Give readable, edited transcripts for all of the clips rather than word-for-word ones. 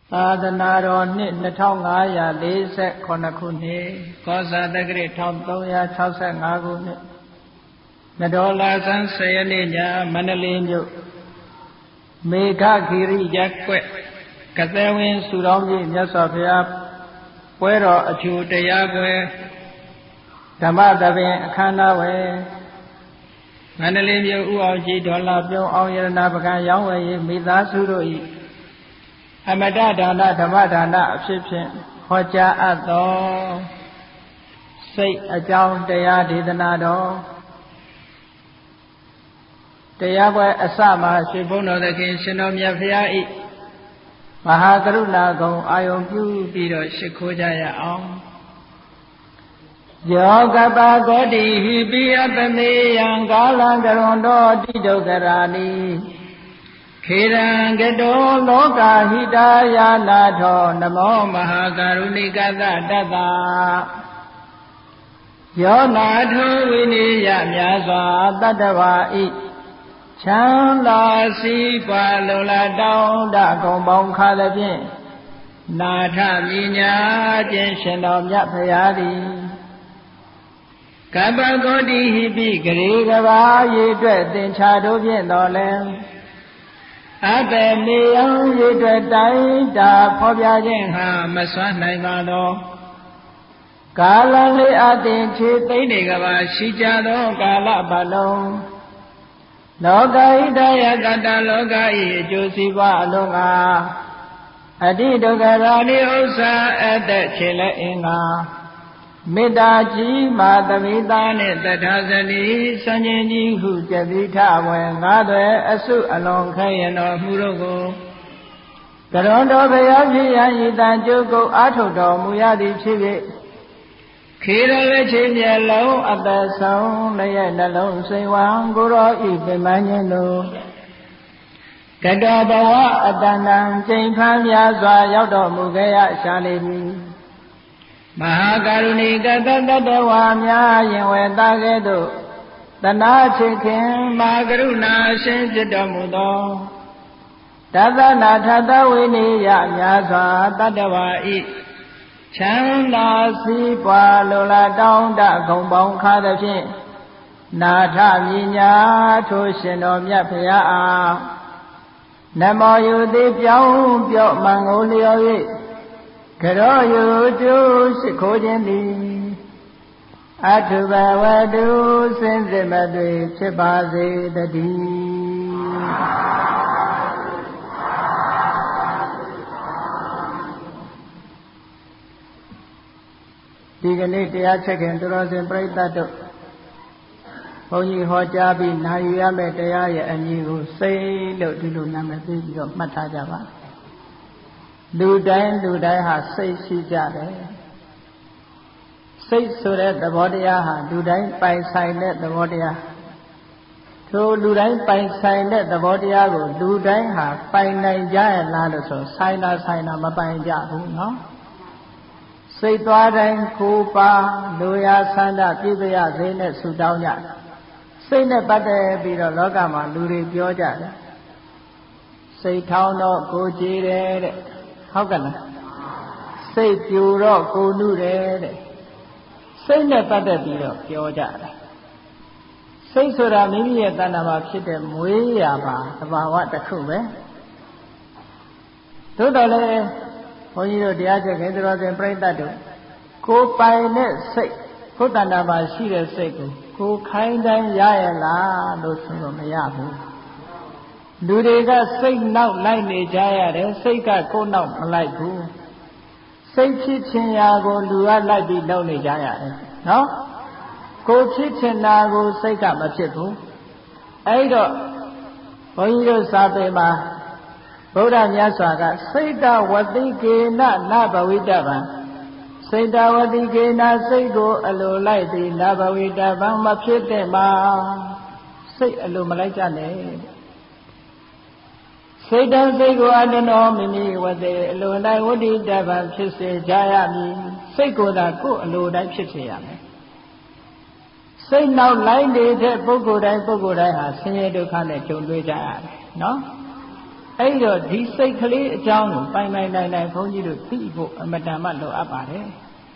သာသနာတော်နှစ်2548ခုနှစ်ကောဇာတက္ကရာ1365ခုနှစ်နတော်လာဆန်း10ရက်နေ့ညမန္တလေးမြို့မေဃဂိရိရပ်ကွက်ကသဲဝင်းစုတော်မြတ်မြတ်စွာဘုရားပွဲတော်အကျိုးတရားပွဲဓမ္မသဘင်အခမ်းအနားဝယ်မန္တလေးမြို့ဦးအောင်ကြီးဒေါ်လာပြုံးအောင်ရတနာပကံရောင်းဝယ်ရေးမိသားစုတို့၏အမတဒါနဓမ္မဒါနအဖြစ်ဖြင့်ဟောကြားအပ်သောစိတ်အကြောင်းတရားဒေသနာတော်တရားပွဲအစမှာရွှေဘုန်းတော်သခင်ရှင်တော်မြတ်ဖရာ၏မဟာကရုဏာဂုဏ်အာယုံပြုပြီးတော့ရှိခိုးကြရအောင်ယောကပဂောတိဟိပိယပမေယံကာလံကရွန်တော်တိဒုက္ခရာနိခေရံကတောလောကဟိတာယာနာထောနမောမဟာကရုဏိကသတတ္တယောနာထောဝိနိယမြာစွာတတ္တဝါဤချမ်းသာစီးပွားလုံလတောင်းတကုံပေါင်းခါသဖြင့်နာထမြညာခြင်းရှင်တော်မြတ်ဖရာသည်ကပ္ပဂောတိဟိပိဂရေကဘာရေအတွက်သင်္ချာတို့ဖြင့်တော်လဲအဘေမေယံရေအတွက်တိုင်းတာဖော်ပြခြင်းဟာမစွမ်းနိုင်ပါသောကာလလေးအသင်ခြေသိမ့်နေကဘာရှိကြသောကာလပတ်လုံးလောကဣဒယကတလောကဤအကျိုးစီးပွားအလုံးကအတိဒုက္ခရာနိဥစ္စာအတ္တခြေလက်အင်္ဂါမေတ္တာကြီးမာသမိသားနှင့်တထာဇနီစဉ္ဉ္ကြီးဟုကြတိထဝေငါးသွဲအစုအလုံးခဲရင်တော်မူတို့ကိုကရွန်တော်ဘုရားဖြစ်ရန်ဤတန်ကျုပ်ကိုအာထုတ်တော်မူရသည်ဖြစ်၍ခေရလက်ချင်းမျက်လုံးအသက်ဆုံးလည်းနှလုံးစိမ်ဝံကိုရောဤပြမန်းခြင်းတို့ကတောဘဝအတဏံကျိန်ဖန်များစွာရောက်တော်မူခဲ့ရရှာလိမ့်မည်မဟာကရုဏိကတတ္တဝါများရင်ဝေတာကဲ့သို့တနာချစ်ခင်မဟာကရုဏာရှင်ဖြစ်တော်မူသောတသနာထသဝိနိယများစွာတတ္တဝါဤချမ်းသာစီးပွားလိုလားတောင်းတဂုံပေါင်းခါသဖြင့်နာထမြညာထိုရှင်တော်မြတ်ဖရာအားနမောယုတိပြောင်းပြော့မန်ကိုလျော်၍ကရောယုတုရှိခိုးခြင်းသည်အထုဘဝတုစင်စစ်မသွေဖြစ်ပါစေတည်းဒီကနေ့တရားချက်ခင်သူတော်စင်ပြိဿတ်တို့ဘုန်းကြီးဟောကြားပြီးနာယူရမယ့်တရားရဲ့အမည်ကိုစိတ်လို့ဒီလိုနာမည်ပေးပြီးတော့မှတ်ထားကြပါလူတိုင်းဟာစိတ်ရှိကြတယ်စိတ်ဆိုတဲ့သဘောတရားဟာလူတိုင်းပိုင်ဆိုင်တဲ့သဘောတရားထိုလူတိုင်းပိုင်ဆိုင်တဲ့သဘောတရားကိုလူတိုင်းဟာပိုင်နိုင်ကြရလားလို့ဆိုဆိုင်တာမပိုင်ကြဘူးနော်စိတ်သွားတိုင်းကိုပါလူရဆန္ဒပြည့်ပြရစေနဲ့ဆုတောင်းကြစိတ်နဲ့ပတ်သက်ပြီးတော့လောကမှာလူတွေပြောကြတယ်စိတ်ထောင်းတော့ကိုကြည်တယ်တဲ့ဟုတ်ကဲ့လားစိတ်ပြူတော့ကိုနုတယ်တဲ့စိတ်နဲ့ပတ်သက်ပြီးတော့ပြောကြတယ်စိတ်ဆိုတာမိမိရဲ့တဏ္ဍာမှာဖြစ်တဲ့မွေးရာပါသဘာဝတစ်ခုပဲသို့တော်လည်းဘုန်းကြီးတို့တရားချက်ခင်တော်စင်ပြိဿတ်တို့ကိုပိုင်တဲ့စိတ်ကိုတဏ္ဍာမှာရှိတဲ့စိတ်ကိုခိုင်းတိုင်းရရလားလို့ဆိုတော့မရဘူးလူတွေကစိတ်နောက်လိုက်နေကြရတယ်စိတ်ကကိုယ်နောက်မလိုက်ဘူးစိတ်ဖြစ်ချင်ရာကိုလူကလိုက်ပြီးလုပ်နေကြရတယ်နော်ကိုဖြစ်ချင်တာကိုစိတ်ကမဖြစ်ဘူးအဲ့တော့ဘုန်းကြီးတို့စာပေမှာဗုဒ္ဓမြတ်စွာကစိတ်တဝတိကေနနဘဝိတဗံစိတ်တဝတိကေနစိတ်ကိုအလိုလိုက်သည်နဘဝိတဗံမဖြစ်တဲ့မှာစိတ်အလိုမလိုက်ကြနဲ့စိတ်တစိတ်ကိုအတ္တနောမိမိဝတေအလိုတိုင်းဝတ္တိတဗံဖြစ်စေကြရမည်စိတ်ကိုသာကိုယ်အလိုတိုင်းဖြစ်စေရမယ်စိတ်နောက်လိုက်နေတဲ့ပုဂ္ဂိုလ်တိုင်းဟာဆင်းရဲဒုက္ခနဲ့ကြုံတွေ့ကြရတယ်နော်အဲ့တော့ဒီစိတ်ကလေးအကြောင်းကိုပိုင်ပိုင်နိုင်နိုင်ဘုန်းကြီးတို့သိဖို့အမတန်မှလိုအပ်ပါတယ်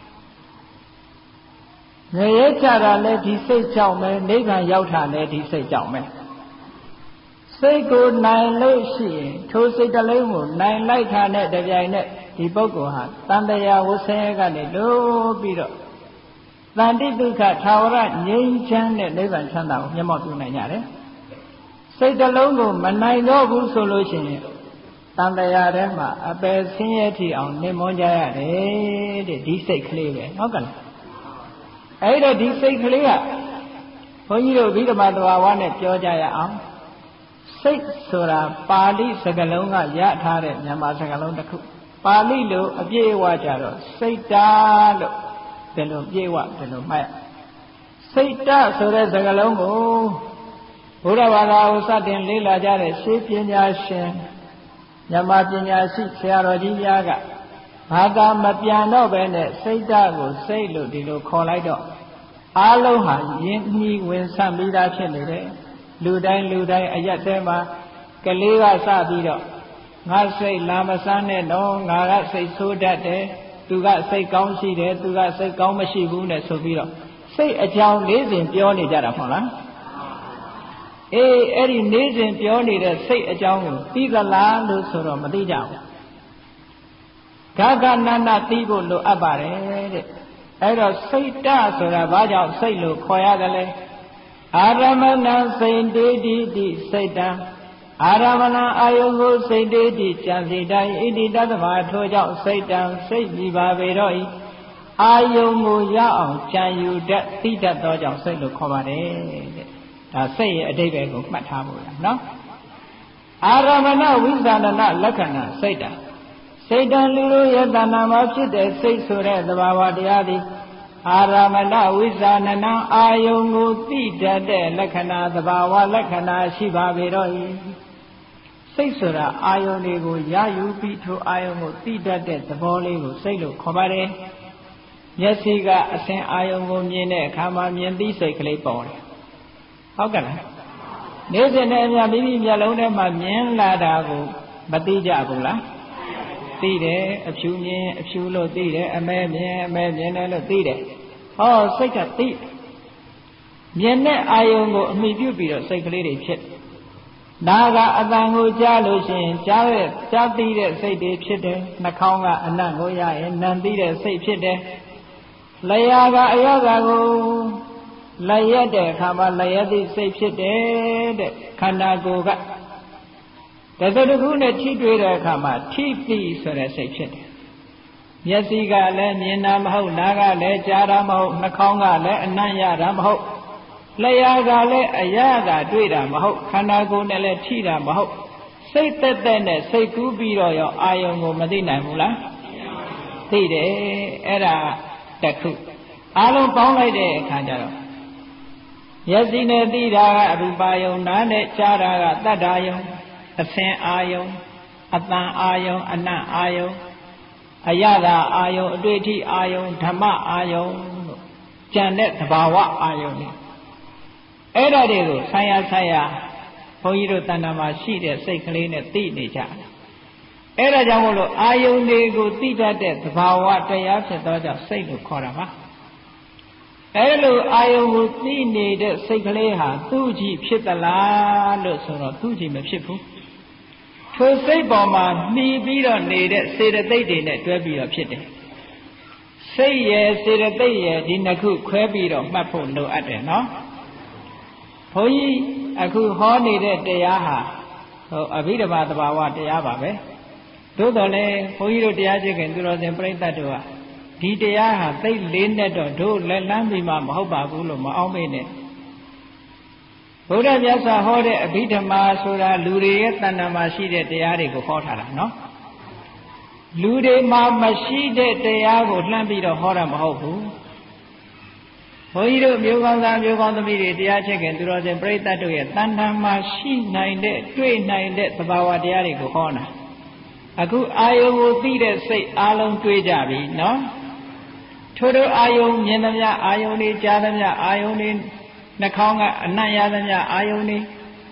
ငရဲကြတာလည်းဒီစိတ်ကြောင့်ပဲနိဗ္ဗာန်ရောက်တာလည်းဒီစိတ်ကြောင့်ပဲစိတ်ကိုနိုင်လို့ရှိရင်ထိုစိတ်ကလေးကိုနိုင်လိုက်တာနဲ့တပြိုင်နက်ဒီပုဂ္ဂိုလ်ဟာတန်တရားဝဆင်းရဲကနေလို့ပြီးတော့တန်တိဒုက္ခထာဝရငြိမ်းချမ်းတဲ့နိဗ္ဗာန်ချမ်းသာကိုမျက်မှောက်ပြုနိုင်ကြတယ်စိတ်တစ်လုံးကိုမနိုင်တော့ဘူးဆိုလို့ရှိရင်တန်တရားထဲမှာအပယ်ဆင်းရဲထီအောင်နေမွန်းကြရတယ်တဲ့ဒီစိတ်ကလေးပဲဟုတ်ကဲ့အဲ့တော့ဒီစိတ်ကလေးကဘုန်းကြီးတို့ဗိဓမာသဘာဝနဲ့ပြောကြရအောင်စိတ်ဆိုတာပါဠိစကားလုံးကရထားတဲ့မြန်မာစကားလုံးတစ်ခုပါဠိလိုအပြည့်အဝကြတော့စိတ်တာလို့ဒီလိုပြည့်ဝဒီလိုမှတ်စိတ်တဆိုတဲ့စကားလုံးကိုဘုရားဘာသာကိုစတင်လေ့လာကြတဲ့ရှေးပညာရှင်မြန်မာပညာရှိဆရာတော်ကြီးများကဘာသာမပြန်တော့ပဲနဲ့စိတ်တကိုစိတ်လို့ဒီလိုခေါ်လိုက်တော့အားလုံးဟာယဉ်နှီးဝင်ဆန့်ပြီးသားဖြစ်နေတယ်လူတိုင်းအရက်ထဲမှာကလေးကစပြီးတော့ငါစိတ်လာမစမ်းနဲ့တော့ငါကစိတ်ဆိုးတတ်တယ်သူကစိတ်ကောင်းရှိတယ်သူကစိတ်ကောင်းမရှိဘူးနဲ့ဆိုပြီးတော့စိတ်အကြောင်းလေးစဉ်ပြောနေကြတာမဟုတ်လားအေးအဲ့ဒီနေ့စဉ်ပြောနေတဲ့စိတ်အကြောင်းကိုသိသလားလို့ဆိုတော့မသိကြဘူးဂဂနန္ဒသိဖို့လိုအပ်ပါတယ်တဲ့အဲ့တော့စိတ်တဆိုတာဘာကြောင့်စိတ်လို့ခေါ်ရတယ်လဲအာရမဏစိတ်တေတိတိစိတ်တံအာရမဏအာယုကိုစိတ်တေတိကြံစီတိုင်းဣတိတတ္တမထိုကြောင့်စိတ်တံစိတ်ကြီးပါပေတော့ဤအာယုကိုရအောင်ကြံယူတတ်သိတတ်သောကြောင့်စိတ်လို့ခေါ်ပါတယ်တဲ့ဒါစိတ်ရဲ့အဓိပ္ပာယ်ကိုမှတ်ထားဖို့လားနော်အာရမဏဝိဇာဏလက္ခဏာစိတ်တံစိတ်တံလူတို့ရဲ့တဏ္ဍာမှာဖြစ်တဲ့စိတ်ဆိုတဲ့သဘာဝတရားသည်အာရမဏဝိဇာဏအာယုကိုသိတတ်တဲ့လက္ခဏာသဘာဝလက္ခဏာရှိပါပေတော့၏စိတ်ဆိုတာအာယုတွေကိုရယူပြီးထိုအာယုကိုသိတတ်တဲ့သဘောလေးကိုစိတ်လို့ခေါ်ပါတယ်မျက်စိကအစဉ်အာယုကိုမြင်တဲ့အခါမှာမြင်သိစိတ်ကလေးပေါ်တယ်ဟုတ်ကဲ့လားနေ့စဉ်နဲ့အမျှမိမိမျက်လုံးထဲမှာမြင်လာတာကိုမသိကြဘူးလားသိတယ်အဖြူမြင်အဖြူလို့သိတယ်အမဲမြင်အမဲမြင်တယ်လို့သိတယ်ဟောစိတ်ကသိမြင်တဲ့အာယုံကိုအမိပြုပြီးတော့စိတ်ကလေးတွေဖြစ်နာကအတန်ကိုကြားလို့ရှိရင်ကြားသိတဲ့စိတ်တွေဖြစ်တယ်နှာခေါင်းကအနံ့ကိုရရင်နံသိတဲ့စိတ်ဖြစ်တယ်လျှာကအယောဂါကိုလျက်တဲ့အခါမှာလျက်သည့်စိတ်ဖြစ်တယ်တဲ့ခန္ဓာကိုယ်ကတခုနဲ့ထိတွေ့တဲ့အခါမှာထိတိဆိုတဲ့စိတ်ဖြစ်တယ်မျက်စိကလည်းမြင်တာမဟုတ်နားကလည်းကြားတာမဟုတ်နှာခေါင်းကလည်းအနံ့ရတာမဟုတ်လျှာကလည်းအရာကတွေ့တာမဟုတ်ခန္ဓာကိုယ်နဲ့လည်းထိတာမဟုတ်စိတ်သက်သက်နဲ့စိတ်ကူးပြီးတော့ရောအာယုံကိုမသိနိုင်ဘူးလားသိတယ်အဲ့ဒါတခုအားလုံးပေါင်းလိုက်တဲ့အခါကျတော့မျက်စိနဲ့သိတာကအရူပါယုံနားနဲ့ကြားတာကတတ္ထာယုံအသင်အာယုံအတန်အာယုံအနံ့အာယုံအယတာအာယုံအတွေ့အထိအာယုံဓမ္မအာယုံလို့ကြံတဲ့သဘာဝအာယုံတွေအဲ့ဒါတွေကိုဆရာဘုန်းကြီးတို့တဏ္ဍာမှာရှိတဲ့စိတ်ကလေးနဲ့သိနေကြတယ်အဲ့ဒါကြောင့်မို့လို့အာယုန်တွေကိုသိတတ်တဲ့သဘာဝတရားဖြစ်သောကြောင့်စိတ်လို့ခေါ်တာပါအဲ့လိုအာယုန်ကိုသိနေတဲ့စိတ်ကလေးဟာသူ့ကြည့်ဖြစ်သလားလို့ဆိုတော့သူ့ကြည့်မဖြစ်ဘူးထိုစိတ်ပေါ်မှာမှီပြီးတော့နေတဲ့စေတသိက်တွေနဲ့တွဲပြီးတော့ဖြစ်တယ်စိတ်ရဲ့စေတသိက်ရဲ့ဒီနှစ်ခုခွဲပြီးတော့မှတ်ဖို့လိုအပ်တယ်နော်ဘုန်းကြီးအခုဟောနေတဲ့တရားဟာအဘိဓမ္မာသဘာဝတရားပါပဲသို့တော်လည်းဘုန်းကြီးတို့တရားကျင့်ခင်သူတော်စင်ပြိဿတ်တို့ကဒီတရားဟာသိလေးနဲ့တော့တို့လက်လန်းပြီးမှမဟုတ်ပါဘူးလို့မအောင်မေ့နဲ့ဘုရားမြတ်စွာဟောတဲ့အဘိဓမ္မာဆိုတာလူတွေရဲ့တဏ္ဍာမှာရှိတဲ့တရားတွေကိုဟောထားတာနော်လူတွေမှာမရှိတဲ့တရားကိုလှမ်းပြီးတော့ဟောတာမဟုတ်ဘူးဘုန်းကြီးတို့မျိုးကောင်းသားမျိုးကောင်းသမီးတွေတရားချက်ခင်သူတော်စင်ပြိဿတ်တို့ရဲ့တဏ္ဍာမှာရှိနိုင်တဲ့တွေ့နိုင်တဲ့သဘာဝတရားတွေကိုဟောတာအခုအာယုံကိုသိတဲ့စိတ်အလုံးတွေးကြပြီနော်ထိုတို့အာယုံမြင်သမျှအာယုံတွေကြားသမျှအာယုံတွေနှာခေါင်းကအနံ့ရသမျှအာယုံတွေ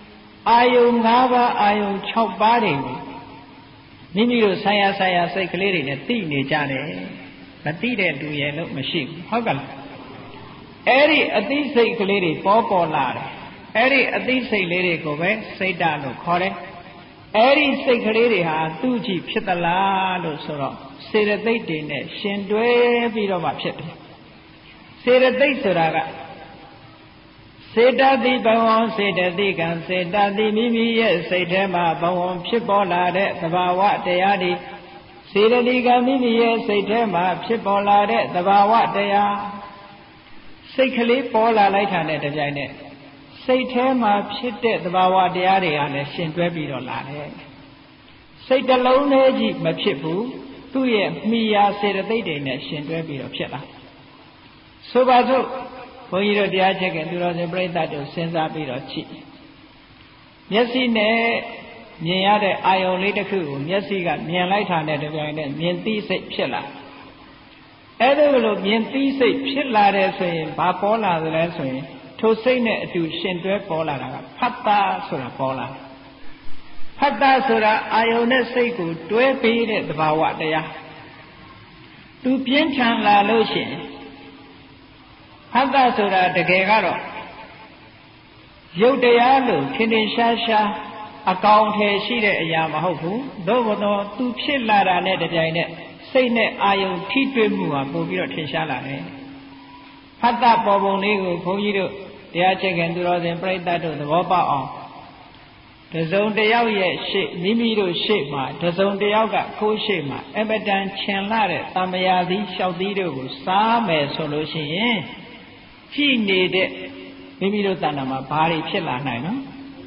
အာယုံ၅ပါးအာယုံ6ပါးတွေကိုမိမိတို့ဆိုင်ရာစိတ်ကလေးတွေနဲ့သိနေကြတယ်မသိတဲ့လူရဲ့လို့မရှိဘူးဟုတ်ကလားအဲ့ဒီအသိစိတ်ကလေးတွေပေါ်လာတယ်အဲ့ဒီအသိစိတ်လေးတွေကိုပဲစိတ်ဓာတ်လို့ခေါ်တယ်အဲ့ဒီစိတ်ကလေးတွေဟာသူ့ကြည့်ဖြစ်သလားလို့ဆိုတော့စေတသိက်တွေနဲ့ရှင်တွဲပြီးတော့မှဖြစ်တယ်စေတသိက်ဆိုတာကစေတသိက်ဘဝစေတသိက်ကံစေတသိက်မိမိရဲ့စိတ်ထဲမှာဘဝဖြစ်ပေါ်လာတဲ့သဘာဝတရားတွေစေတသိက်ကမိမိရဲ့စိတ်ထဲမှာဖြစ်ပေါ်လာတဲ့သဘာဝတရားစိတ်ကလေးပေါ်လာလိုက်တာနဲ့တပြိုင်နက်စိတ်ထဲမှာဖြစ်တဲ့သဘာဝတရားတွေကလည်းရှင်တွဲပြီးတော့လာတယ်စိတ်တစ်လုံးနဲ့ကြီးမဖြစ်ဘူးသူ့ရဲ့မိယာစေတသိက်တွေနဲ့ရှင်တွဲပြီးတော့ဖြစ်လာဆိုပါစို့ဘုန်းကြီးတို့တရားချက်ကသူတော်စင်ပြိဿတို့စဉ်းစားပြီးတော့ကြည့်မျက်စိနဲ့မြင်ရတဲ့အာယုံလေးတစ်ခုကိုမျက်စိကမြင်လိုက်တာနဲ့တပြိုင်နက်မြင်သိစိတ်ဖြစ်လာအဲ့ဒါလိုမြင်သိစိတ်ဖြစ်လာတယ်ဆိုရင်ဘာပေါ်လာသလဲဆိုရင်ထိုစိတ်နဲ့အတူရှင်တွဲပေါ်လာတာကဖတ်တာဆိုတာပေါ်လာဖတ်တာဆိုတာအာယုံနဲ့စိတ်ကိုတွဲပေးတဲ့သဘာဝတရားသူပြင်းထန်လာလို့ရှိရင်ဖတ်တာဆိုတာတကယ်ကတော့ရုပ်တရားလို့ထင်ထင်ရှားရှားအကောင်အထည်ရှိတဲ့အရာမဟုတ်ဘူးသို့မဟုတ်သူဖြစ်လာတာနဲ့တပြိုင်နက်စိတ်နဲ့အာယုံထိတွေ့မှုဟာပို့ပြီးတော့ထင်ရှားလာတယ်ဖတ်တာပေါ်ပုံလေးကိုဘုန်းကြီးတို့တရားချက်ကသူတော်စင်ပြိဿတို့သဘောပေါက်အောင်တစုံတယောက်ရဲ့ရှေ့မိမိတို့ရှေ့မှာတစုံတယောက်ကခိုးရှေ့မှာအမတန်ချင်လာတဲ့တမယာသီးလျှောက်သီးတို့ကိုစားမယ်ဆိုလို့ရှိရင်ကြည်နေတဲ့မိမိတို့တဏ္ဍာမှာဘာတွေဖြစ်လာနိုင်နော်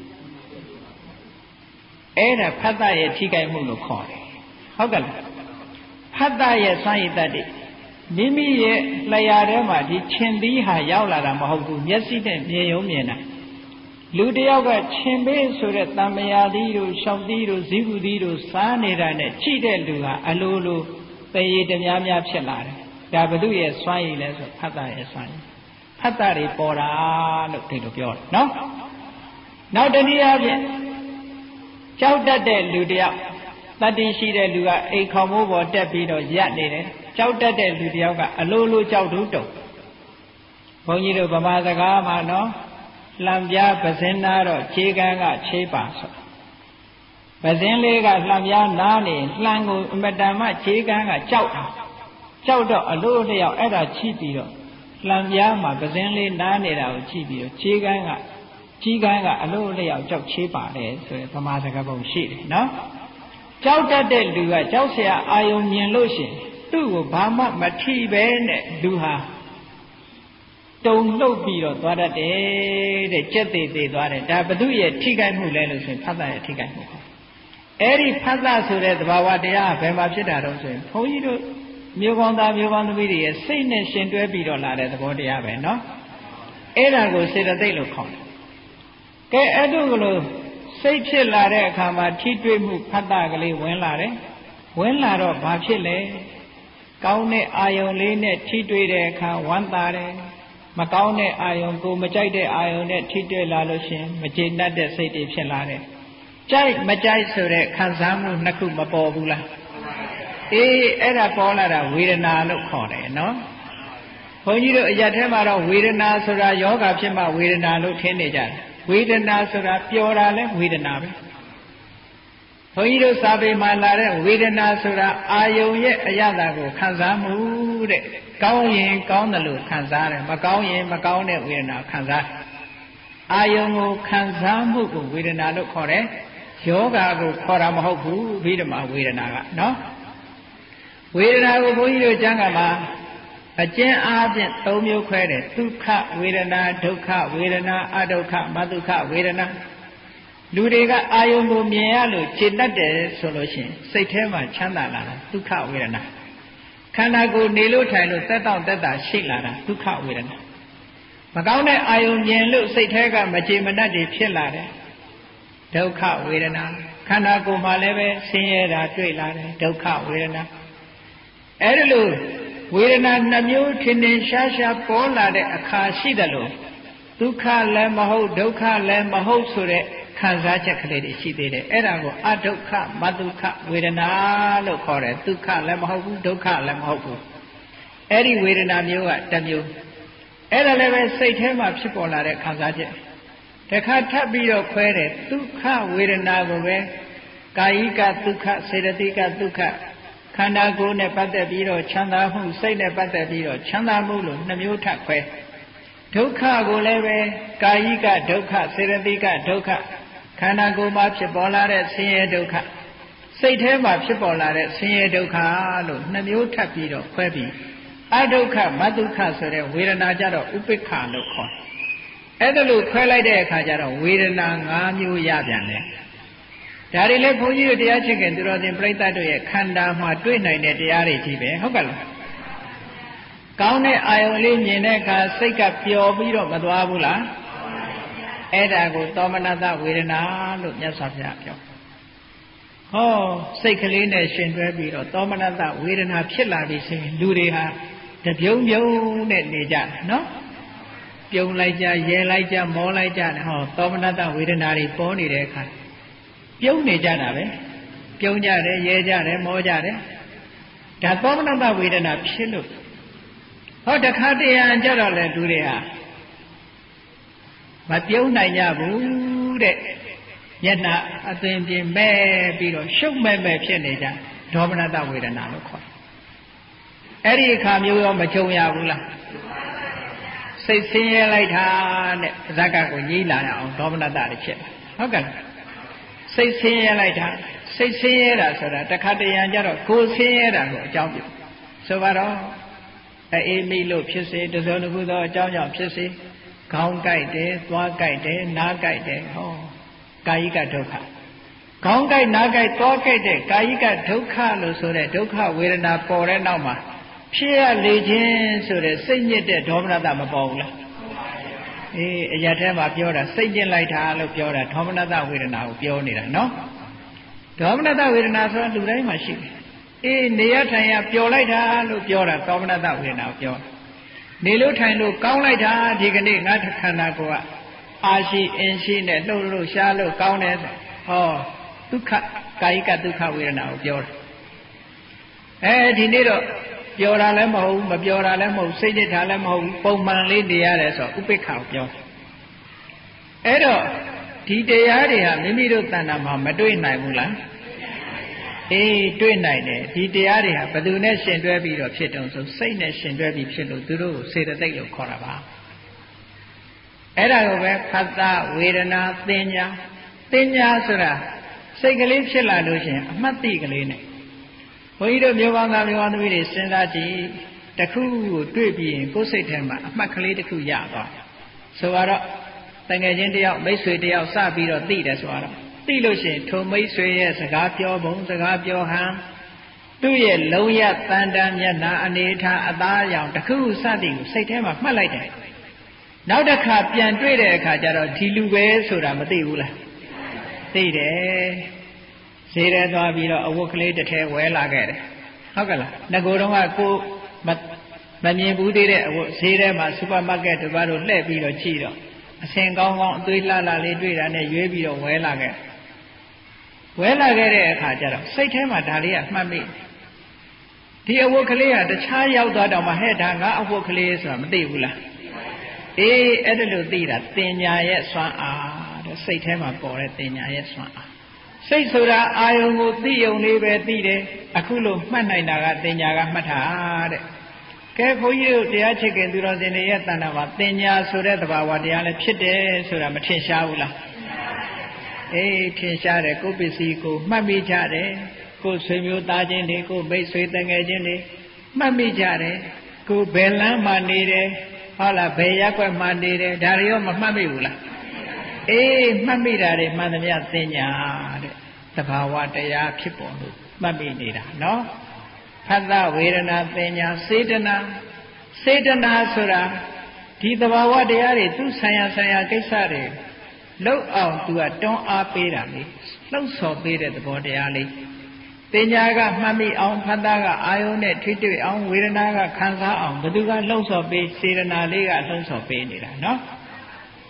အဲ့ဒါဖတ်တာရဲ့ထိခိုက်မှုလို့ခေါ်တယ်ဟုတ်ကဲ့လားဖတ်တာရဲ့စွမ်းရည်တတ်တယ်မိမိရဲ့လျှာထဲမှာဒီခြင်သီးဟာရောက်လာတာမဟုတ်ဘူးမျက်စိနဲ့မြင်ရုံမြင်တာလူတယောက်ကခြင်ပေးဆိုတဲ့တမယာသီးတို့ရှောက်သီးတို့ဇီးဘူးသီးတို့စားနေတာနဲ့ကြည့်တဲ့လူဟာအလိုလိုသေရည်တများများဖြစ်လာတယ်ဒါဘု து ရဲ့စွမ်းရည်လဲဆိုဖတ်တာရဲ့စွမ်းရည်ဖတ်တာတွေပေါ်တာလို့ဒီလိုပြောတယ်နော်နောက်တနည်းအားဖြင့်ကြောက်တတ်တဲ့လူတယောက်တတ္တိရှိတဲ့လူကအိမ်ခေါင်မိုးပေါ်တက်ပြီးတော့ရပ်နေတယ်ကြောက်တတ်တဲ့လူတယောက်ကအလိုလိုကြောက်တုံးတုံဘုန်းကြီးတို့ဗမာစကားမှာနော်လှံပြားပဇင်းနာတော့ခြေကန်းကခြေပါဆိုပဇင်းလေးကလှံပြားနားနေလှံကိုအမတန်မှခြေကန်းကကြောက်တာကြောက်တော့အလိုလျောက်အဲ့ဒါချိပြီးတော့လှံပြားမှာပဇင်းလေးနားနေတာကိုချိပြီးတော့ခြေကန်းကကြီးကန်းကအလိုလျောက်ကြောက်ခြေပါတယ်ဆိုရင်ဗမာစကားပုံရှိတယ်နော်ကြောက်တတ်တဲ့လူကကြောက်เสียအာယုံမြင်လို့ရှိရင်သူ့ကိုဘာမှမထိပဲနဲ့လူဟာတုံလှုပ်ပြီးတော့သွားတတ်တယ်တဲ့ကြက်သေးသေးသွားတယ်ဒါဘု து ရဲ့ထိခိုက်မှုလဲလို့ဆိုရင်ဖတ်တာရဲ့ထိခိုက်မှုအဲ့ဒီဖတ်တာဆိုတဲ့သဘာဝတရားဘယ်မှာဖြစ်တာတော့ဆိုရင်ဘုန်းကြီးတို့မျိုးကောင်းသားမျိုးကောင်းသမီးတွေရဲ့စိတ်နဲ့ရှင်တွဲပြီးတော့လာတဲ့သဘောတရားပဲနော်အဲ့ဒါကိုစေတသိက်လို့ခေါ်တယ်ကဲအဲ့တို့ကလို့စိတ်ဖြစ်လာတဲ့အခါမှာထိတွေ့မှုဖတ်တာကလေးဝင်လာတယ်ဝင်လာတော့ဘာဖြစ်လဲကောင်းတဲ့အာယုံလေးနဲ့ထိတွေ့တဲ့အခါဝမ်းသာတယ်မကောင်းတဲ့အာယုံကိုမကြိုက်တဲ့အာယုံနဲ့ထိတွေ့လာလို့ရှင်မကျေနပ်တဲ့စိတ်တွေဖြစ်လာတယ်ကြိုက်မကြိုက်ဆိုတဲ့ခံစားမှုနှစ်ခုမပေါ်ဘူးလားအေးအဲ့ဒါပေါ်လာတာဝေဒနာလို့ခေါ်တယ်နော်ဘုန်းကြီးတို့အရက်ထဲမှာတော့ဝေဒနာဆိုတာယောဂဖြစ်မှဝေဒနာလို့ထင်နေကြတယ်ဝေဒနာဆိုတာပျော်တာလဲဝေဒနာပဲဘုန်းကြီးတို့စာပေမှာလာတဲ့ဝေဒနာဆိုတာအာယုံရဲ့အရသာကိုခံစားမှုတဲ့ကောင်းရင်ကောင်းတယ်လို့ခံစားတယ်မကောင်းရင်မကောင်းတဲ့ဝေဒနာခံစားအာယုံကိုခံစားမှုကိုဝေဒနာလို့ခေါ်တယ်ယောဂကိုခေါ်တာမဟုတ်ဘူးဘိဓမ္မာဝေဒနာကနော်ဝေဒနာကိုဘုန်းကြီးတို့ကျမ်းဂန်မှာအကျဉ်းအားဖြင့်၃မျိုးခွဲတယ်ဒုက္ခဝေဒနာဒုက္ခဝေဒနာအဒုက္ခမဒုက္ခဝေဒနာလူတွေကအာယုံကိုမြင်ရလို့ခြေတတ်တယ်ဆိုလို့ရှိရင်စိတ်ထဲမှာချမ်းသာလာတာဒုက္ခဝေဒနာခန္ဓာကိုယ်နေလို့ထိုင်လို့သက်တောင့်သက်သာရှိလာတာဒုက္ခဝေဒနာမကောင်းတဲ့အာယုံမြင်လို့စိတ်ထဲကမကြေမနပ်တွေဖြစ်လာတယ်ဒုက္ခဝေဒနာခန္ဓာကိုယ်မှာလည်းပဲဆင်းရဲတာတွေ့လာတယ်ဒုက္ခဝေဒနာအဲ့ဒါလို့ဝေဒနာနှမျိုးထင်ထင်ရှားရှားပေါ်လာတဲ့အခါရှိတယ်လို့ဒုက္ခလည်းမဟုတ်ဒုက္ခလည်းမဟုတ်ဆိုတဲ့ခံစားချက်ကလေးတွေရှိသေးတယ်အဲ့ဒါကိုအဒုက္ခမဒုက္ခဝေဒနာလို့ခေါ်တယ်ဒုက္ခလည်းမဟုတ်ဘူးဒုက္ခလည်းမဟုတ်ဘူးအဲ့ဒီဝေဒနာမျိုးကတစ်မျိုးအဲ့ဒါလည်းပဲစိတ်ထဲမှာဖြစ်ပေါ်လာတဲ့ခံစားချက်တခါထပ်ပြီးတော့ခွဲတယ်ဒုက္ခဝေဒနာကိုပဲကာယိကဒုက္ခစေတသိကဒုက္ခခန္ဓာကိုယ်နဲ့ပတ်သက်ပြီးတော့ချမ်းသာမှုစိတ်နဲ့ပတ်သက်ပြီးတော့ချမ်းသာမှုလို့နှမျိုးထပ်ခွဲဒုက္ခကိုလည်းပဲကာယိကဒုက္ခစေတသိကဒုက္ခခန္ဓာကိုယ်မှာဖြစ်ပေါ်လာတဲ့ဆင်းရဲဒုက္ခစိတ်ထဲမှာဖြစ်ပေါ်လာတဲ့ဆင်းရဲဒုက္ခလို့နှမျိုးထပ်ပြီးတော့ခွဲပြီးအဒုက္ခမဒုက္ခဆိုတဲ့ဝေဒနာကြတော့ဥပိ္ပခလို့ခေါ်အဲ့ဒါလို့ခွဲလိုက်တဲ့အခါကျတော့ဝေဒနာ၅မျိုးရပြန်တယ်ဒါတွေလည်းဘုန်းကြီးတို့တရားချစ်ခင်သူတော်စင်ပြိဿတ်တို့ရဲ့ခန္ဓာမှာတွေ့နိုင်တဲ့တရားတွေကြီးပဲဟုတ်ကဲ့လားကောင်းတဲ့အာယုံလေးမြင်တဲ့အခါစိတ်ကပျော်ပြီးတော့မသွားဘူးလားအဲ့ဒါကိုသောမနတဝေဒနာလို့မြတ်စွာဘုရားပြောဟောစိတ်ကလေးနဲ့ရှင်တွဲပြီးတော့သောမနတဝေဒနာဖြစ်လာပြီဆိုရင်လူတွေဟာတပြုံပြုံနဲ့နေကြတယ်နော်ပြုံလိုက်ကြရဲလိုက်ကြမောလိုက်ကြတယ်ဟောသောမနတဝေဒနာတွေပေါ်နေတဲ့အခါပြုံးနေကြတာပဲပြုံးကြတယ်ရဲကြတယ်မောကြတယ်ဒါသောမနတဝေဒနာဖြစ်လို့ဟောတခါတရံကြတော့လေလူတွေဟာမပြုံးနိုင်ကြဘူးတဲ့မျက်နှာအသွင်ပြင်မဲ့ပြီးတော့ရှုပ်မဲ့ဖြစ်နေကြဒေါမနတဝေဒနာလို့ခေါ်တယ်အဲ့ဒီအခါမျိုးရောမကြုံရဘူးလားစိတ်ဆင်းရဲလိုက်တာနဲ့ဇက်ကကိုညှိလာအောင်ဒေါမနတတွေဖြစ်တယ်ဟုတ်ကဲ့စိတ်ဆင်းရဲလိုက်တာစိတ်ဆင်းရဲတာဆိုတာတခါတရံကြတော့ကိုယ်ဆင်းရဲတာကိုအကြောင်းပြုဆိုပါတော့အေးမိလို့ဖြစ်စေတစုံတစ်ခုသောအကြောင်းကြောင့်ဖြစ်စေခေါင်းကိုက်တယ်သွားကိုက်တယ်နားကိုက်တယ်ဟောကာယိကဒုက္ခခေါင်းကိုက်နားကိုက်သွားကိုက်တဲ့ကာယိကဒုက္ခလို့ဆိုတဲ့ဒုက္ခဝေဒနာပေါ်တဲ့နောက်မှာဖြစ်ရလေခြင်းဆိုတဲ့စိတ်ညစ်တဲ့ဒေါမနတမပေါ်ဘူးလားအေးအရာထဲမှာပြောတာစိတ်ညစ်လိုက်တာလို့ပြောတာဒေါမနတဝေဒနာကိုပြောနေတာနော်ဒေါမနတဝေဒနာဆိုတာလူတိုင်းမှာရှိတယ်အေးနေရထိုင်ရပျော်လိုက်တာလို့ပြောတာဒေါမနတဝေဒနာကိုပြောနေလို့ထိုင်လို့ကောင်းလိုက်တာဒီကနေ့ငါခန္ဓာကိုယ်ကအာရှိအင်းရှိနဲ့လှုပ်လို့ရှားလို့ကောင်းတယ်ဟောဒုက္ခကာယိကဒုက္ခဝေဒနာကိုပြောတယ်ဒီနေ့တော့ပျော်တာလည်းမဟုတ်ဘူးမပျော်တာလည်းမဟုတ်စိတ်ညစ်တာလည်းမဟုတ်ဘူးပုံမှန်လေးနေရတယ်ဆိုဥပိ္ပခကိုပြောအဲ့တော့ဒီတရားတွေဟာမိမိတို့တဏ္ဍာမှာမတွေ့နိုင်ဘူးလားအေးတွေ့နိုင်တယ်ဒီတရားတွေဟာဘယ်သူနဲ့ရှင်တွဲပြီးတော့ဖြစ်တုံဆိုစိတ်နဲ့ရှင်တွဲပြီးဖြစ်လို့သူတို့ကိုစေတသိက်လို့ခေါ်တာပါအဲ့ဒါကိုပဲဖတ်တာဝေဒနာသင်ညာဆိုတာစိတ်ကလေးဖြစ်လာလို့ရှင်အမှတ်တိကလေးနဲ့ဘုန်းကြီးတို့မျိုးကောင်းသားမျိုးကောင်းသမီးတွေစဉ်းစားကြည့်တစ်ခုကိုတွေ့ပြီးရင်ကိုယ်စိတ်ထဲမှာအမှတ်ကလေးတစ်ခုရသွားဆိုတော့တငယ်ချင်းတယောက်မိတ်ဆွေတယောက်စပြီးတော့သိတယ်ဆိုတော့သိလို့ရှိရင်ထိုမိတ်ဆွေရဲ့စကားပြောပုံစကားပြောဟန်သူ့ရဲ့လုံးရတန်တန်မျက်နှာအနေထားအသားအရောင်တစ်ခုစသည်ကိုစိတ်ထဲမှာမှတ်လိုက်တယ်နောက်တစ်ခါပြန်တွေ့တဲ့အခါကျတော့ဒီလူပဲဆိုတာမသိဘူးလားသိတယ်ဈေးထဲသွားပြီးတော့အဝတ်ကလေးတစ်ထည်ဝယ်လာခဲ့တယ်ဟုတ်ကဲ့လားငကိုယ်တော့ကကိုမမြင်ဘူးသေးတဲ့အဝတ်ဈေးထဲမှာစူပါမားကတ်တို့ဘာလို့လှည့်ပြီးတော့ကြည့်တော့အစင်ကောင်းကောင်းအသွေးလှလှလေးတွေ့တာနဲ့ရွေးပြီးတော့ဝယ်လာခဲ့တဲ့အခါကျတော့စိတ်ထဲမှာဒါလေးကမှတ်မိဒီအဝတ်ကလေးကတခြားရောက်သွားတော့မှဟဲ့ဒါငါအဝတ်ကလေးဆိုတာမသိဘူးလားအေးအဲ့ဒါလို့သိတာတင်ညာရဲ့စွမ်းအားတဲ့စိတ်ထဲမှာပေါ်တဲ့တင်ညာရဲ့စွမ်းအားစိတ်ဆိုတာအာယုံကိုသိယုံလေးပဲသိတယ်အခုလို့မှတ်နိုင်တာကတင်ညာကမှတ်တာတဲ့ကဲဘုန်းကြီးတို့တရားချစ်ခင်သူတော်စင်တွေရဲ့တဏ္ဍာမှာတင်ညာဆိုတဲ့သဘာဝတရားလည်းဖြစ်တယ်ဆိုတာမထင်ရှားဘူးလားအေးထင်ရှားတယ်ကိုယ်ပစ္စည်းကိုမှတ်မိကြတယ်ကိုယ်ဆွေမျိုးသားချင်းတွေကိုယ်မိတ်ဆွေတငယ်ချင်းတွေမှတ်မိကြတယ်ကိုယ်ဘယ်လမ်းမှာနေတယ်ဟုတ်လားဘယ်ရပ်ကွက်မှာနေတယ်ဒါတွေရောမမှတ်မိဘူးလားအေးမှတ်မိတာတွေမှန်သမျှသိညာတဲ့သဘာဝတရားဖြစ်ပေါ်လို့မှတ်မိနေတာနော်ဖတ်တာဝေဒနာသိညာစေတနာဆိုတာဒီသဘာဝတရားတွေသူဆိုင်ရာကိစ္စတွေလောက်အောင်သူကတွန်းအားပေးတာလေလှုပ်ဆော်ပေးတဲ့သဘောတရားလေးသိညာကမှတ်မိအောင်ဖတ်တာကအာယုံနဲ့ထိတွေ့အောင်ဝေဒနာကခံစားအောင်ဘယ်သူကလှုပ်ဆော်ပေးစေတနာလေးကလှုပ်ဆော်ပေးနေတာနော်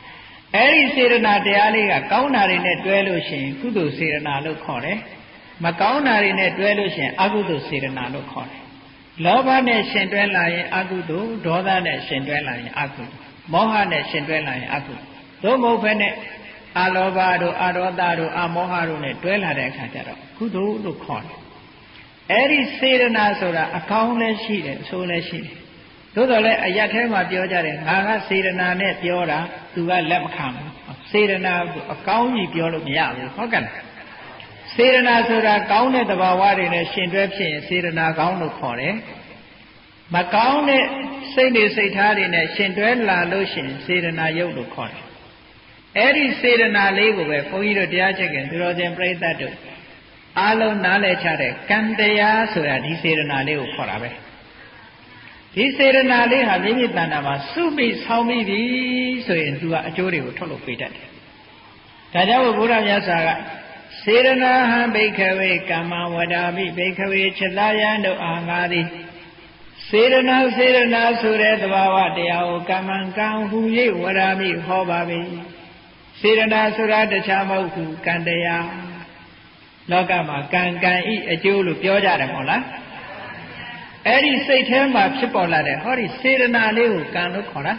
အဲ့ဒီစေတနာတရားလေးကကောင်းတာတွေနဲ့တွဲလို့ရှိရင်ကုသိုလ်စေတနာလို့ခေါ်တယ်မကောင်းတာတွေနဲ့တွဲလို့ရှိရင်အကုသိုလ်စေတနာလို့ခေါ်တယ်လောဘနဲ့ရှင်တွဲလာရင်အကုသိုလ်ဒေါသနဲ့ရှင်တွဲလာရင်အကုသိုလ်မောဟနဲ့ရှင်တွဲလာရင်အကုသိုလ်သို့မဟုတ်ဘဲနဲ့အလောဘတို့အဒေါသတို့အမောဟတို့နဲ့တွဲလာတဲ့အခါကျတော့ကုသိုလ်လို့ခေါ်တယ်အဲ့ဒီစေတနာဆိုတာအကောင်းလည်းရှိတယ်အဆိုးလည်းရှိတယ်သို့တော်လည်းအရတ်ထဲမှာပြောကြတယ်ငါကစေတနာနဲ့ပြောတာသူကလက်မခံဘူးစေတနာအကောင်းကြီးပြောလို့မရဘူးဟုတ်ကဲ့လားစေတနာဆိုတာကောင်းတဲ့သဘာဝတွေနဲ့ရှင်တွဲဖြစ်ရင်စေတနာကောင်းလို့ခေါ်တယ်မကောင်းတဲ့စိတ်တွေစိတ်ထားတွေနဲ့ရှင်တွဲလာလို့ရှိရင်စေတနာယုတ်လို့ခေါ်တယ်အဲ့ဒီစေတနာလေးကိုပဲဘုန်းကြီးတို့တရားချက်ခင်သူတော်စင်ပြိဿတ်တို့အားလုံးနားလည်ချတဲ့ကံတရားဆိုတာဒီစေတနာလေးကိုခေါ်တာပဲဒီစေတနာလေးဟာမိမိတဏ္ဍာမှာစုပြီးဆောင်းပြီးပြီဆိုရင်သူကအကျိုးတွေကိုထုတ်လုပ်ပေးတတ်တယ်ဒါကြောင့်ဘုရားမြတ်စွာကစေတနာဟံဘိက္ခဝေကမ္မဝဒာမိဘိက္ခဝေจิตာယံတို့အာငါသည်စေတနာဆိုတဲ့သဘာဝတရားကိုကမ္မံကံဟူ၍ဝဒာမိဟောပါပြီစေတနာဆိုတာတခြားမဟုတ်ဘူးကံတရားလောကမှာကံဤအကျိုးလို့ပြောကြတယ်မဟုတ်လားအဲ့ဒီစိတ်ထဲမှာဖြစ်ပေါ်လာတဲ့ဟောဒီစေတနာလေးကိုကံလို့ခေါ်တာ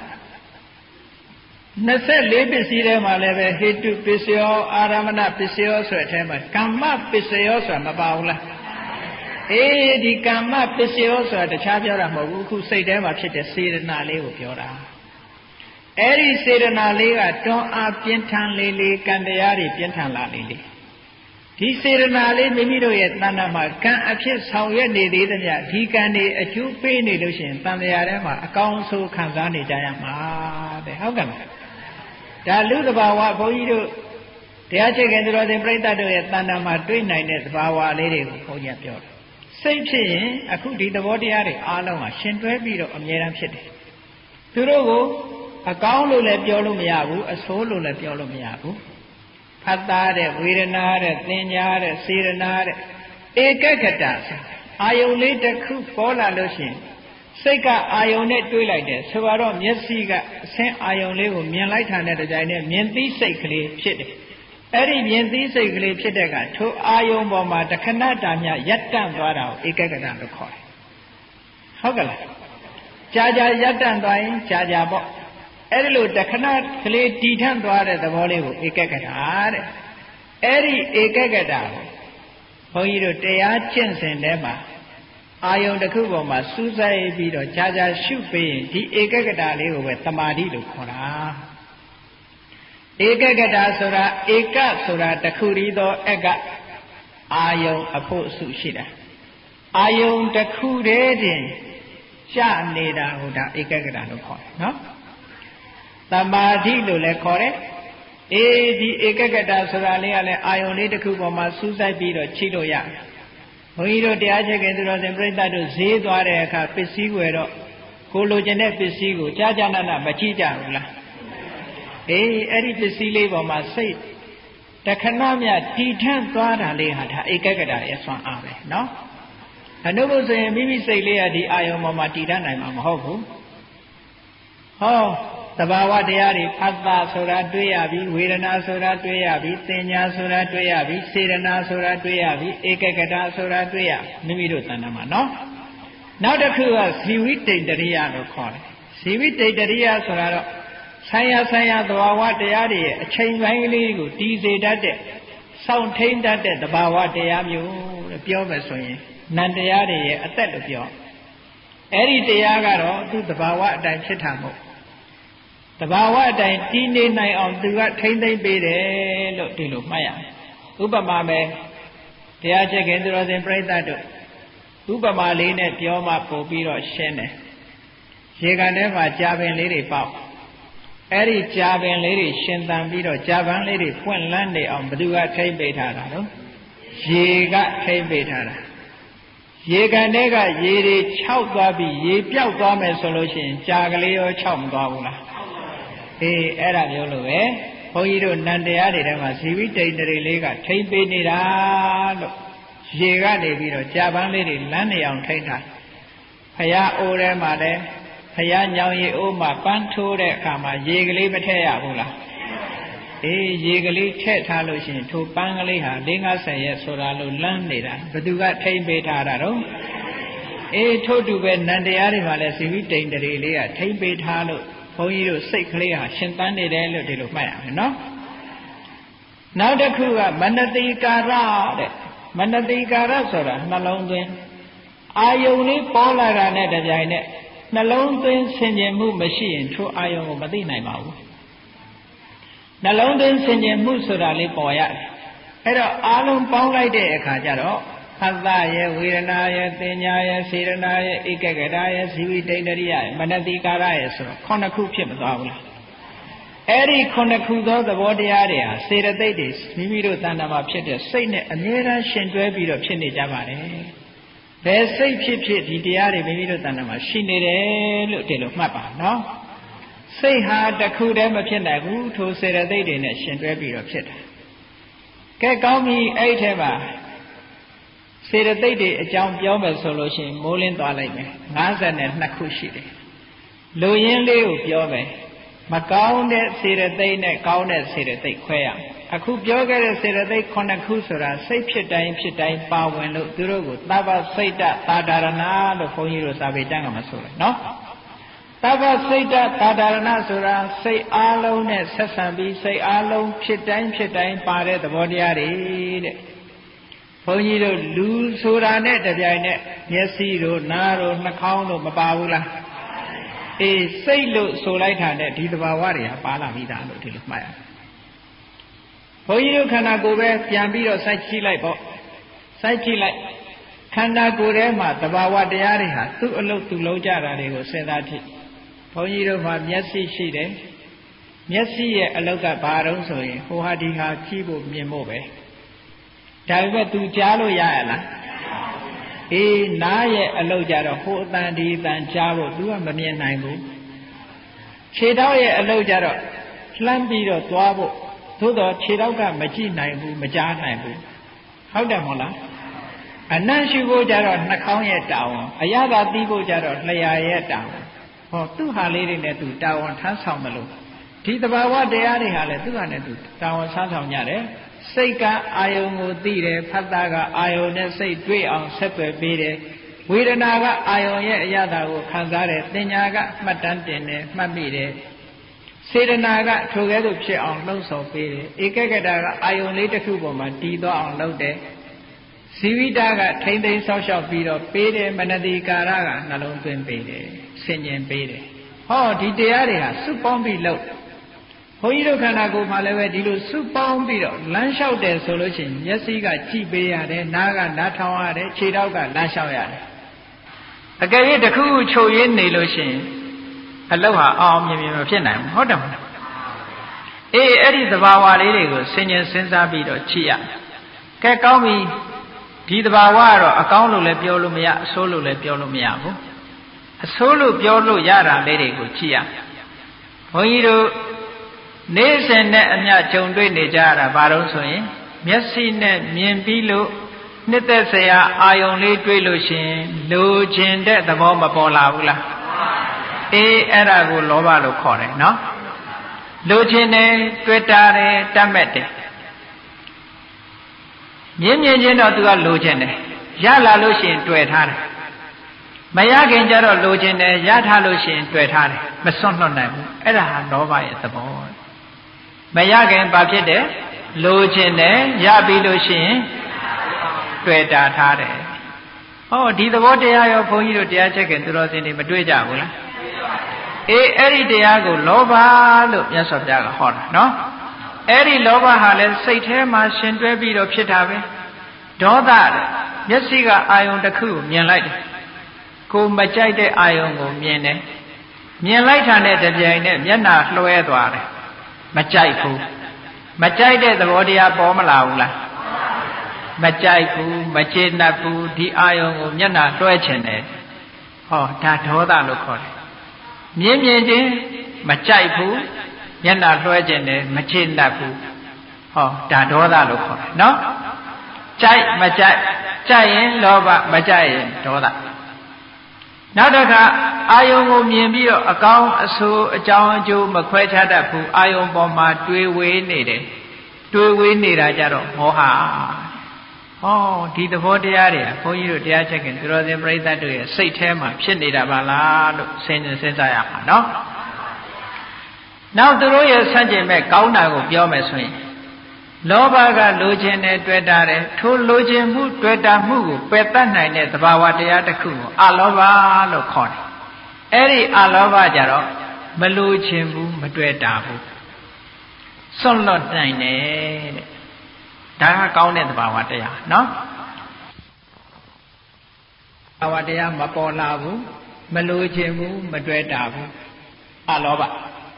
24ပစ္စည်းထဲမှာလည်းပဲဟေတုပစ္စယောအာရမဏပစ္စယောဆိုတဲ့အထဲမှာကမ္မပစ္စယောဆိုတာမပါဘူးလားအေးဒီကမ္မပစ္စယောဆိုတာတခြားပြောတာမဟုတ်ဘူးအခုစိတ်ထဲမှာဖြစ်တဲ့စေတနာလေးကိုပြောတာအဲ့ဒီစေတနာလေးကတွန်းအားပြင်းထန်လေးလေးကံတရားတွေပြင်းထန်လာလေးလေးဒီစေတနာလေးမိမိတို့ရဲ့တဏ္ဍာမှာကံအဖြစ်ဆောင်ရွက်နေသေးသမျှဒီကံတွေအကျိုးပေးနေလို့ရှိရင်တန်တရားထဲမှာအကောင်းဆုံးခံစားနေကြရမှာတဲ့ဟုတ်ကဲ့မလားဒါလူသဘာဝဘုန်းကြီးတို့တရားချက်ခင်သူတော်စင်ပြိဿတ်တို့ရဲ့တဏ္ဍာမှာတွေ့နိုင်တဲ့သဘာဝလေးတွေကိုဘုန်းကြီးပြောတယ်စိတ်ဖြစ်ရင်အခုဒီသဘောတရားတွေအားလုံးဟာရှင်တွဲပြီးတော့အမြဲတမ်းဖြစ်တယ်သူတို့ကိုအကောင်းလို့လည်းပြောလို့မရဘူးအဆိုးလို့လည်းပြောလို့မရဘူးဖတ်သားတဲ့ဝေဒနာတဲ့သင်ညာတဲ့စေတနာတဲ့ဧကဂတအာယုန်လေးတစ်ခုပေါ်လာလို့ရှိရင်စိတ်ကအာယုန်နဲ့တွေးလိုက်တယ်ဆိုတော့မျက်စိကအဆင်းအာယုန်လေးကိုမြင်လိုက်တာနဲ့တကြိုင်နဲ့မြင်သိစိတ်ကလေးဖြစ်တယ်အဲ့ဒီမြင်သိစိတ်ကလေးဖြစ်တဲ့ကထိုအာယုန်ပေါ်မှာတခဏတာမြရပ်တန့်သွားတာကိုဧကဂတလို့ခေါ်တယ်ဟုတ်ကဲ့လားကြာကြာရပ်တန့်သွားရင်ကြာကြာပေါ့အဲ့ဒီလိုတခဏကလေးတည်ထန့်သွားတဲ့သဘောလေးကိုဧကဂတတဲ့အဲ့ဒီဧကဂတကိုဘုန်းကြီးတို့တရားကျင့်စဉ်ထဲမှာအာယုန်တစ်ခုပေါ်မှာစူးစိုက်ပြီးတော့ကြာကြာရှုပေးရင်ဒီဧကဂတလေးကိုပဲတမာတိလို့ခေါ်တာဧကဂတဆိုတာဧကဆိုတာတစ်ခုတည်းသောအကအာယုန်အဖို့စုရှိတာအာယုန်တစ်ခုတည်းတင်ရှနေတာဟိုဒါဧကဂတလို့ခေါ်တယ်နော်တမာတိလို့လည်းခေါ်တယ်အေးဒီဧကဂတဆိုတာလေးကလည်းအာယုန်လေးတစ်ခုပေါ်မှာစူးစိုက်ပြီးတော့ချိလို့ရတယ်ဘုန်းကြီးတို့တရားချက်ခင်သူတော်စင်ပြိဿတ်တို့ဈေးသွားတဲ့အခါပစ္စည်းဝယ်တော့ကိုလိုချင်တဲ့ပစ္စည်းကိုကြာကြာနာနာမကြည့်ကြဘူးလားအေးအဲ့ဒီပစ္စည်းလေးပေါ်မှာစိတ်တခဏမြတည်ထန့်သွားတာလေးဟာဒါဧကဂတရဲ့ဆွမ်းအားပဲနော်အနုဘုဆိုရင်မိမိစိတ်လေးကဒီအာယုံပေါ်မှာတည်ထန့်နိုင်မှာမဟုတ်ဘူးဟောသဘာဝတရားတွေဖတ်တာဆိုတာတွေ့ရပြီဝေဒနာဆိုတာတွေ့ရပြီသင်ညာဆိုတာတွေ့ရပြီစေတနာဆိုတာတွေ့ရပြီဧကဂတဆိုတာတွေ့ရမိမိတို့တဏ္ဍာမှာနော်နောက်တစ်ခုကဇီဝိတ္တိတရိယလို့ခေါ်တယ်ဇီဝိတ္တိတရိယဆိုတာတော့ဆိုင်ရာသဘာဝတရားတွေရဲ့အချိန်ပိုင်းလေးကိုတည်စေတတ်တဲ့စောင့်ထိန်တတ်တဲ့သဘာဝတရားမျိုးလို့ပြောမယ်ဆိုရင်နံတရားတွေရဲ့အသက်လို့ပြောအဲ့ဒီတရားကတော့သူ့သဘာဝအတိုင်းဖြစ်တာမဟုတ်တဘာဝအတိုင်းတည်နေနိုင်အောင်သူကထိမ့်သိမ့်ပေးတယ်လို့ဒီလိုမှတ်ရမယ်ဥပမာပဲတရားချက်ခင်သူတော်စင်ပြိဿတ်တို့ဥပမာလေးနဲ့ပြောမှပို့ပြီးတော့ရှင်းတယ်ရေကန်ထဲမှာကြာပင်လေးတွေပေါက်အဲ့ဒီကြာပင်လေးတွေရှင်သန်ပြီးတော့ကြာပန်းလေးတွေပွင့်လန်းနေအောင်ဘယ်သူကထိမ့်ပေးထားတာတော့ရေကထိမ့်ပေးထားတာရေကန်ထဲကရေတွေခြောက်သွားပြီးရေပြောက်သွားမယ်ဆိုလို့ရှိရင်ကြာကလေးရောခြောက်မသွားဘူးလားအေးအဲ့ဒါမျိုးလို့ပဲဘုန်းကြီးတို့နန္တရားတွေထဲမှာဇီဝိတ္တိတရိလေးကထိမ့်ပေးနေတာလို့ရေကနေပြီးတော့ကြာပန်းလေးတွေလမ်းနေအောင်ထိမ့်ထားဖရာအိုးထဲမှာလည်းဖရာညောင်ရည်အိုးမှာပန်းထိုးတဲ့အခါမှာရေကလေးမထည့်ရဘူးလားရေကလေးထည့်ထားလို့ရှိရင်ထိုပန်းကလေးဟာ4-50ရက်ဆိုတာလို့လမ်းနေတာဘသူကထိမ့်ပေးထားတာတော့ထို့တူပဲနန္တရားတွေမှာလည်းဇီဝိတ္တိန်တရေလေးကထိမ့်ပေးထားလို့ဘုန်းကြီးတို့စိတ်ကလေးဟာရှင်သန်နေတယ်လို့ဒီလိုမှတ်ရမယ်နော်နောက်တစ်ခုကမနတိကာရတဲ့မနတိကာရဆိုတာနှလုံးသွင်းအာယုန်လေးပေါ်လာတာနဲ့တပြိုင်နက်နှလုံးသွင်းဆင်ခြင်မှုမရှိရင်ထိုအာယုန်ကိုမသိနိုင်ပါဘူးနှလုံးသွင်းဆင်ခြင်မှုဆိုတာလေးပေါ်ရတယ်အဲ့တော့အာလုံးပေါင်းလိုက်တဲ့အခါကျတော့ဟတ္တရဲ့ဝေဒနာရဲ့သင်ညာရဲ့စေရနာရဲ့ဧကဂရရဲ့ဇီဝိတ္တိန်တရိယရဲ့မနတိကာရရဲ့ဆိုတော့ခုနှစ်ခုဖြစ်မသွားဘူးလားအဲ့ဒီခုနှစ်ခုသောသဘောတရားတွေဟာစေတသိက်တွေမိမိတို့တဏ္ဍာမှာဖြစ်တဲ့စိတ်နဲ့အမြဲတမ်းရှင်တွဲပြီးတော့ဖြစ်နေကြပါတယ်ဘယ်စိတ်ဖြစ်ဖြစ်ဒီတရားတွေမိမိတို့တဏ္ဍာမှာရှိနေတယ်လို့ဒီလိုမှတ်ပါနော်စိတ်ဟာတစ်ခုတည်းမဖြစ်နိုင်ဘူးထိုစေတသိက်တွေနဲ့ရှင်တွဲပြီးတော့ဖြစ်တာကဲကောင်းပြီအဲ့ထဲမှာစေတသိက်တွေအကြောင်းပြောမယ်ဆိုလို့ရှိရင်မိုးလင်းသွားလိုက်မယ်52ခုရှိတယ်လူရင်းလေးကိုပြောမယ်မကောင်းတဲ့စေတသိက်နဲ့ကောင်းတဲ့စေတသိက်ခွဲရအောင်အခုပြောခဲ့တဲ့စေတသိက်9ခုဆိုတာစိတ်ဖြစ်တိုင်းဖြစ်တိုင်းပါဝင်လို့သူတို့ကိုသဗ္ဗစိတ်တသာဒရဏလို့ဘုန်းကြီးတို့စာပေကျမ်းကမှာဆိုတယ်နော်သဗ္ဗစိတ်တသာဒရဏဆိုတာစိတ်အားလုံးနဲ့ဆက်ဆံပြီးစိတ်အားလုံးဖြစ်တိုင်းဖြစ်တိုင်းပါတဲ့သဘောတရားတွေတဲ့ဘုန်းကြီးတို့လူဆိုတာနဲ့တပြိုင်နက်မျက်စိတို့နားတို့နှာခေါင်းတို့မပါဘူးလားစိတ်လို့ဆိုလိုက်တာနဲ့ဒီသဘာဝတွေဟာပါလာပြီးသားလို့ဒီလိုမှတ်ရဘုန်းကြီးတို့ခန္ဓာကိုယ်ပဲပြန်ပြီးတော့စိုက်ကြည့်လိုက်ပေါ့စိုက်ကြည့်လိုက်ခန္ဓာကိုယ်ထဲမှာသဘာဝတရားတွေဟာသူ့အလုပ်သူ့လုံးကြတာတွေကိုစဉ်းစားကြည့်ဘုန်းကြီးတို့မှာမျက်စိရှိတယ်မျက်စိရဲ့အလုပ်ကဘာတုံးဆိုရင်ဟိုဟာဒီဟာကြည့်ဖို့မြင်ဖို့ပဲဒါပေမဲ့ तू ကြားလို့ရရလားနားရဲ့အလုပ်ကြတော့ဟိုအတန်ဒီအတန်ကြားဖို့ तू ကမမြင်နိုင်ဘူးခြေထောက်ရဲ့အလုပ်ကြတော့လှမ်းပြီးတော့သွားဖို့သို့တော့ခြေထောက်ကမကြည့်နိုင်ဘူးမကြားနိုင်ဘူးဟုတ်တယ်မဟုတ်လားအနံ့ရှုဖို့ကြတော့နှာခေါင်းရဲ့တာဝန်အရသာတီးဖို့ကြတော့လျှာရဲ့တာဝန်ဟောသူ့ဟာလေးတွေနဲ့ तू တာဝန်ထမ်းဆောင်မလို့ဒီသဘာဝတရားတွေဟာလည်းသူ့ဟာနဲ့ तू တာဝန်ထမ်းဆောင်ကြတယ်စိတ်ကအာယုံကိုသိတယ်ဖတ်တာကအာယုံနဲ့စိတ်တွေ့အောင်ဆက်သွယ်ပေးတယ်ဝေဒနာကအာယုံရဲ့အရသာကိုခံစားတယ်သင်ညာကမှတ်တမ်းတင်တယ်မှတ်မိတယ်စေတနာကထိုကဲ့သို့ဖြစ်အောင်လှုံ့ဆော်ပေးတယ်ဧကဂတကအာယုံလေးတစ်ခုပေါ်မှာတည်သွားအောင်လုပ်တယ်ဇီဝိတကထိမ့်သိမ်းဆောက်ရှောက်ပြီးတော့ပေးတယ်မနတိကာရကနှလုံးသွင်းပေးတယ်ဆင်ញင်ပေးတယ်ဟောဒီတရားတွေဟာစုပေါင်းပြီးလုပ်ဘုန်းကြီးတို့ခန္ဓာကိုယ်မှာလည်းပဲဒီလိုစုပေါင်းပြီးတော့လမ်းလျှောက်တယ်ဆိုလို့ရှိရင်မျက်စိကကြည့်ပေးရတယ်နားကနားထောင်ရတယ်ခြေထောက်ကလမ်းလျှောက်ရတယ်အကယ်၍တစ်ခုခုချုပ်ရင်းနေလို့ရှိရင်အလောက်ဟာအောင်မြင်မြင်မဖြစ်နိုင်ဘူးဟုတ်တယ်မဟုတ်အဲ့ဒီသဘာဝလေးတွေကိုဆင်ញင်စဉ်းစားပြီးတော့ကြည့်ရကဲကောင်းပြီဒီသဘာဝကတော့အကောင်းလို့လည်းပြောလို့မရအဆိုးလို့လည်းပြောလို့မရဘူးအဆိုးလို့ပြောလို့ရတာလေးတွေကိုကြည့်ရဘုန်းကြီးတို့နေ့စဉ်နဲ့အမျှကြုံတွေ့နေကြရတာဘာလို့ဆိုရင်မျက်စိနဲ့မြင်ပြီးလို့နှစ်သက်စရာအာယုံလေးတွေ့လို့ရှိရင်လိုချင်တဲ့သဘောမပေါ်လာဘူးလားအဲ့ဒါကိုလောဘလို့ခေါ်တယ်နော်လိုချင်တယ်တွေ့တာတယ်တတ်မဲ့တယ်မြင်ချင်းတော့သူကလိုချင်တယ်ရလာလို့ရှိရင်တွေ့ထားတယ်မရခင်ကျတော့လိုချင်တယ်ရထားလို့ရှိရင်တွေ့ထားတယ်မစွန့်လွတ်နိုင်ဘူးအဲ့ဒါဟာလောဘရဲ့သဘောမရခင်ဘာဖြစ်တယ်လိုချင်တယ်ရပြီးလို့ရှိရင်တွေ့တာထားတယ်ဟောဒီသဘောတရားရောဘုန်းကြီးတို့တရားချက်ခင်သူတော်စင်တွေမတွေ့ကြဘူးလားအဲ့ဒီတရားကိုလောဘလို့မြတ်စွာဘုရားကဟောတာနော်အဲ့ဒီလောဘဟာလည်းစိတ်ထဲမှာရှင်တွဲပြီးတော့ဖြစ်တာပဲဒေါသမျက်စိကအာယုံတစ်ခုကိုမြင်လိုက်တယ်ကိုမကြိုက်တဲ့အာယုံကိုမြင်တယ်မြင်လိုက်တာနဲ့တပြိုင်နက်မျက်နှာလွှဲသွားတယ်မကြိုက်ဘူးမကြိုက်တဲ့သဘောတရားပေါ်မလာဘူးလားမကြိုက်ဘူးမကျေနပ်ဘူးဒီအာယုံကိုမျက်နှာလွှဲချင်တယ်ဟောဒါဒေါသလို့ခေါ်တယ်မြင်ချင်းမကြိုက်ဘူးမျက်နှာလွှဲချင်တယ်မကျေနပ်ဘူးဟောဒါဒေါသလို့ခေါ်တယ်နော်ကြိုက်မကြိုက်ကြိုက်ရင်လောဘမကြိုက်ရင်ဒေါသနောက်တစ်ခါအာယုံကိုမြင်ပြီးတော့အကောင်းအဆိုးအကြောင်းအကျိုးမခွဲခြားတတ်ဘူးအာယုံပေါ်မှာတွေးဝေးနေတယ်တွေးဝေးနေတာကြတော့မောဟဟောဒီသဘောတရားတွေကဘုန်းကြီးတို့တရားချက်ခင်သူတော်စင်ပြိဿတ်တို့ရဲ့စိတ်ထဲမှာဖြစ်နေတာပါလားလို့စဉ်းစားရမှာနော်နောက်သူတို့ရဲ့ဆန့်ကျင်မဲ့ကောင်းတာကိုပြောမယ်ဆိုရင်လောဘကလိုချင်တယ်တွေ့တာတယ်ထိုလိုချင်မှုတွေ့တာမှုကိုပယ်တတ်နိုင်တဲ့သဘာဝတရားတစ်ခုကိုအလောဘလို့ခေါ်တယ်အဲ့ဒီအလောဘကြတော့မလိုချင်ဘူးမတွေ့တာဘူးစွန့်လွတ်နိုင်တယ်တဲ့ဒါကကောင်းတဲ့သဘာဝတရားနော်သဘာဝတရားမပေါ်လာဘူးမလိုချင်ဘူးမတွေ့တာဘူးအလောဘ